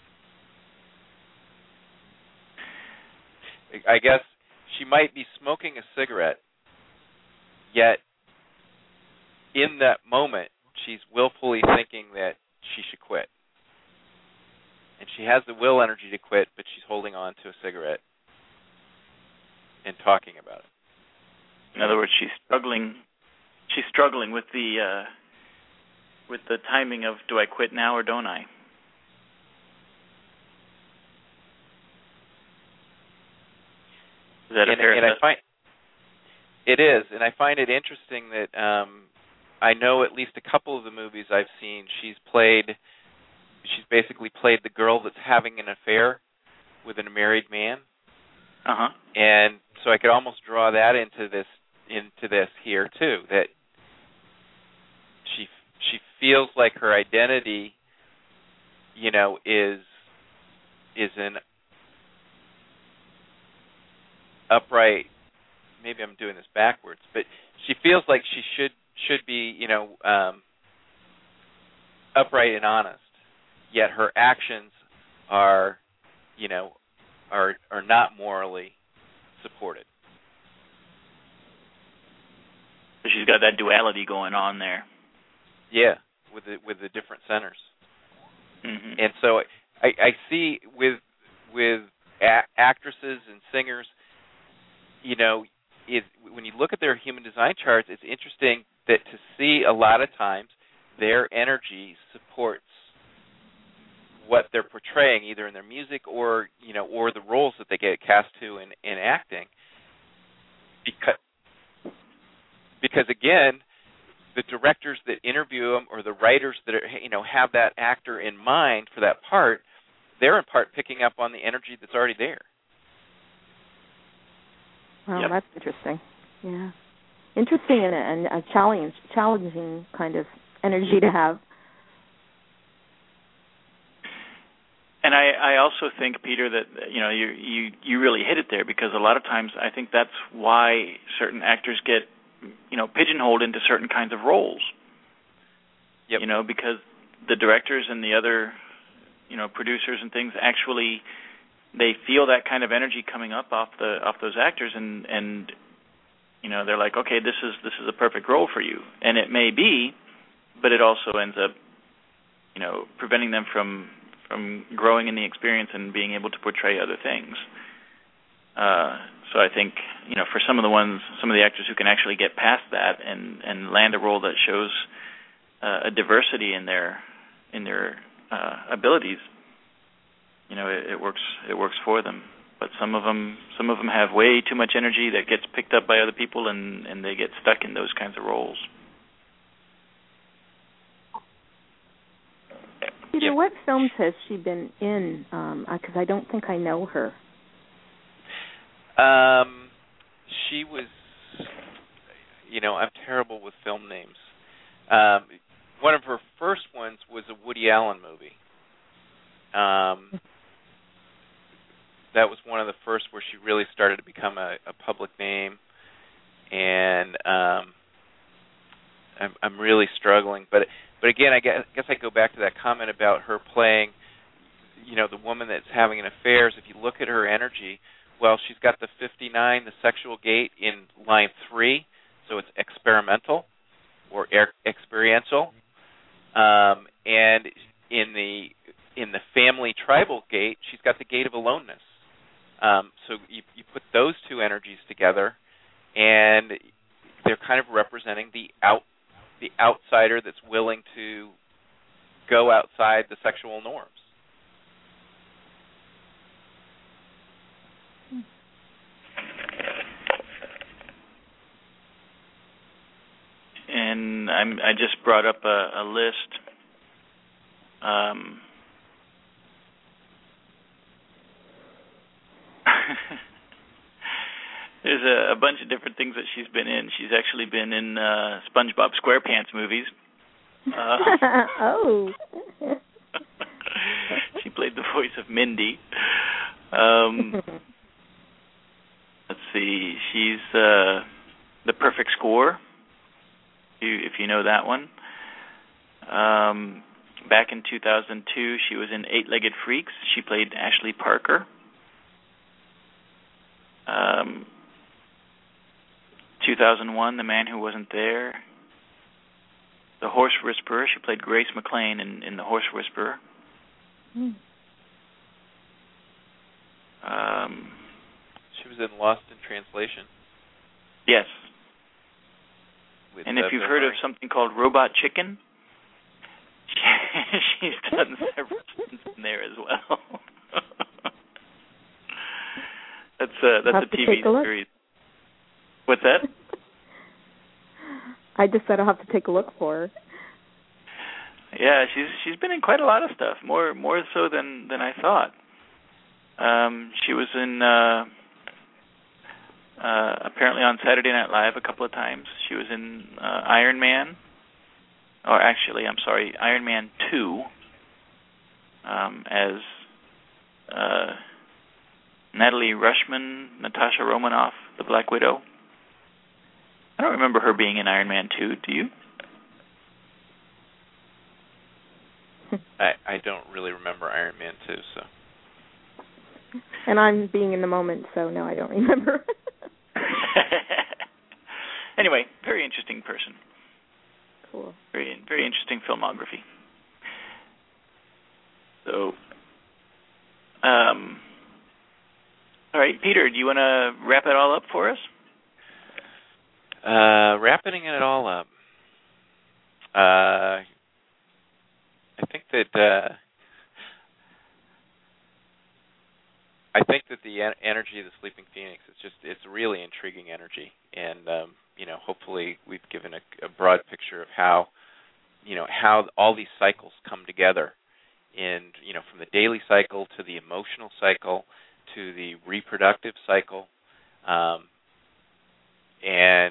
[SPEAKER 2] I guess she might be smoking a cigarette, yet in that moment she's willfully thinking that she should quit. And she has the will energy to quit, but she's holding on to a cigarette and talking about it.
[SPEAKER 3] In other words, she's struggling. She's struggling with the timing of, do I quit now or don't I? Is that a fair assessment?
[SPEAKER 2] It is, and I find it interesting that I know at least a couple of the movies I've seen, she's basically played the girl that's having an affair with a married man.
[SPEAKER 3] Uh-huh.
[SPEAKER 2] And so I could almost draw that into this here too, that she feels like her identity, is an upright. Maybe I'm doing this backwards, but she feels like she should be, upright and honest. Yet her actions are not morally supported.
[SPEAKER 3] So she's got that duality going on there.
[SPEAKER 2] Yeah, with the different centers.
[SPEAKER 3] Mm-hmm.
[SPEAKER 2] And so I see with actresses and singers, when you look at their human design charts, it's interesting that to see a lot of times their energy supports what they're portraying, either in their music or the roles that they get cast to in acting. Because again, the directors that interview them or the writers that have that actor in mind for that part, they're in part picking up on the energy that's already there.
[SPEAKER 4] Well,
[SPEAKER 3] Yep.
[SPEAKER 4] That's interesting. Yeah, interesting and a challenging kind of energy to have.
[SPEAKER 3] And I also think, Peter, that you really hit it there, because a lot of times I think that's why certain actors get pigeonholed into certain kinds of roles.
[SPEAKER 2] Yep.
[SPEAKER 3] Because the directors and the other producers and things actually, they feel that kind of energy coming up off those actors, and they're like, okay, this is a perfect role for you, and it may be, but it also ends up preventing them from growing in the experience and being able to portray other things. So I think for some of the actors who can actually get past that and land a role that shows a diversity in their abilities, it works for them. But some of them have way too much energy that gets picked up by other people, and they get stuck in those kinds of roles.
[SPEAKER 4] Peter, what films has she been in? Because I don't think I know her.
[SPEAKER 2] She was, I'm terrible with film names. One of her first ones was a Woody Allen movie. That was one of the first where she really started to become a public name, and I'm really struggling. But again, I guess I go back to that comment about her playing, the woman that's having an affair. If you look at her energy, well, she's got the 59, the sexual gate in line 3, so it's experimental or experiential, and in the family tribal gate, she's got the gate of aloneness. So you put those two energies together, and they're kind of representing the outsider that's willing to go outside the sexual norms.
[SPEAKER 3] And I just brought up a list. There's a bunch of different things that she's been in. She's actually been in SpongeBob SquarePants movies.
[SPEAKER 4] Oh.
[SPEAKER 3] She played the voice of Mindy. Let's see. She's The Perfect Score, if you know that one. Back in 2002, she was in Eight-Legged Freaks. She played Ashley Parker. 2001, The Man Who Wasn't There. The Horse Whisperer. She played Grace McLean in The Horse Whisperer.
[SPEAKER 2] She was in Lost in Translation.
[SPEAKER 3] Yes. And if you've heard of something called Robot Chicken, she's done several scenes in there as well. That's a TV series. What's that?
[SPEAKER 4] I just said I'll have to take a look for her.
[SPEAKER 3] Yeah, she's been in quite a lot of stuff, more so than I thought. She was in apparently on Saturday Night Live a couple of times. She was in Iron Man, or actually, I'm sorry, Iron Man 2 as Natalie Rushman, Natasha Romanoff, the Black Widow. I don't remember her being in Iron Man 2. Do you?
[SPEAKER 2] I don't really remember Iron Man 2, so.
[SPEAKER 4] And I'm being in the moment, so no, I don't remember.
[SPEAKER 3] Anyway, very interesting person.
[SPEAKER 4] Cool.
[SPEAKER 3] Very interesting filmography. So, all right, Peter, do you want to wrap it all up for us?
[SPEAKER 2] Wrapping it all up. I think that the energy of the Sleeping Phoenix it's really intriguing energy, and hopefully we've given a broad picture of how all these cycles come together, in from the daily cycle to the emotional cycle to the reproductive cycle, and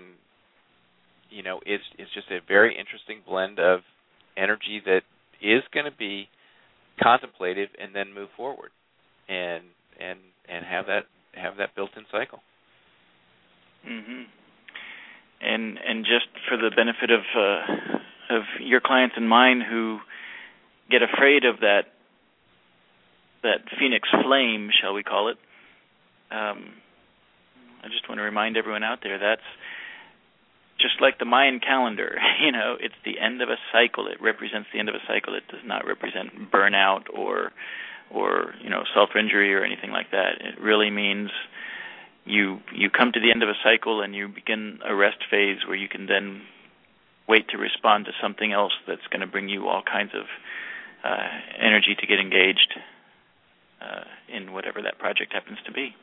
[SPEAKER 2] it's just a very interesting blend of energy that is going to be contemplative and then move forward, and have that built-in cycle.
[SPEAKER 3] Mm-hmm. And just for the benefit of your clients and mine who get afraid of that phoenix flame, shall we call it, I just want to remind everyone out there that's just like the Mayan calendar. It's the end of a cycle. It represents the end of a cycle. It does not represent burnout or self-injury or anything like that. It really means you come to the end of a cycle and you begin a rest phase where you can then wait to respond to something else that's going to bring you all kinds of energy to get engaged. in whatever that project happens to be.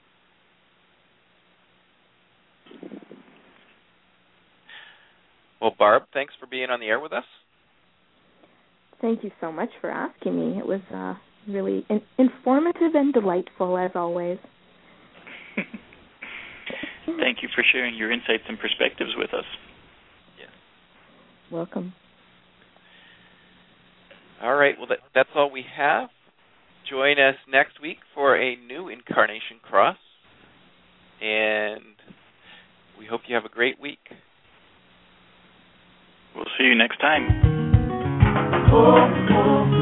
[SPEAKER 2] Well, Barb, thanks for being on the air with us.
[SPEAKER 4] Thank you so much for asking me. It was really informative and delightful, as always.
[SPEAKER 3] Thank you for sharing your insights and perspectives with us.
[SPEAKER 2] Yes.
[SPEAKER 4] Welcome.
[SPEAKER 2] All right. Well, that's all we have. Join us next week for a new Incarnation Cross. And we hope you have a great week.
[SPEAKER 3] We'll see you next time.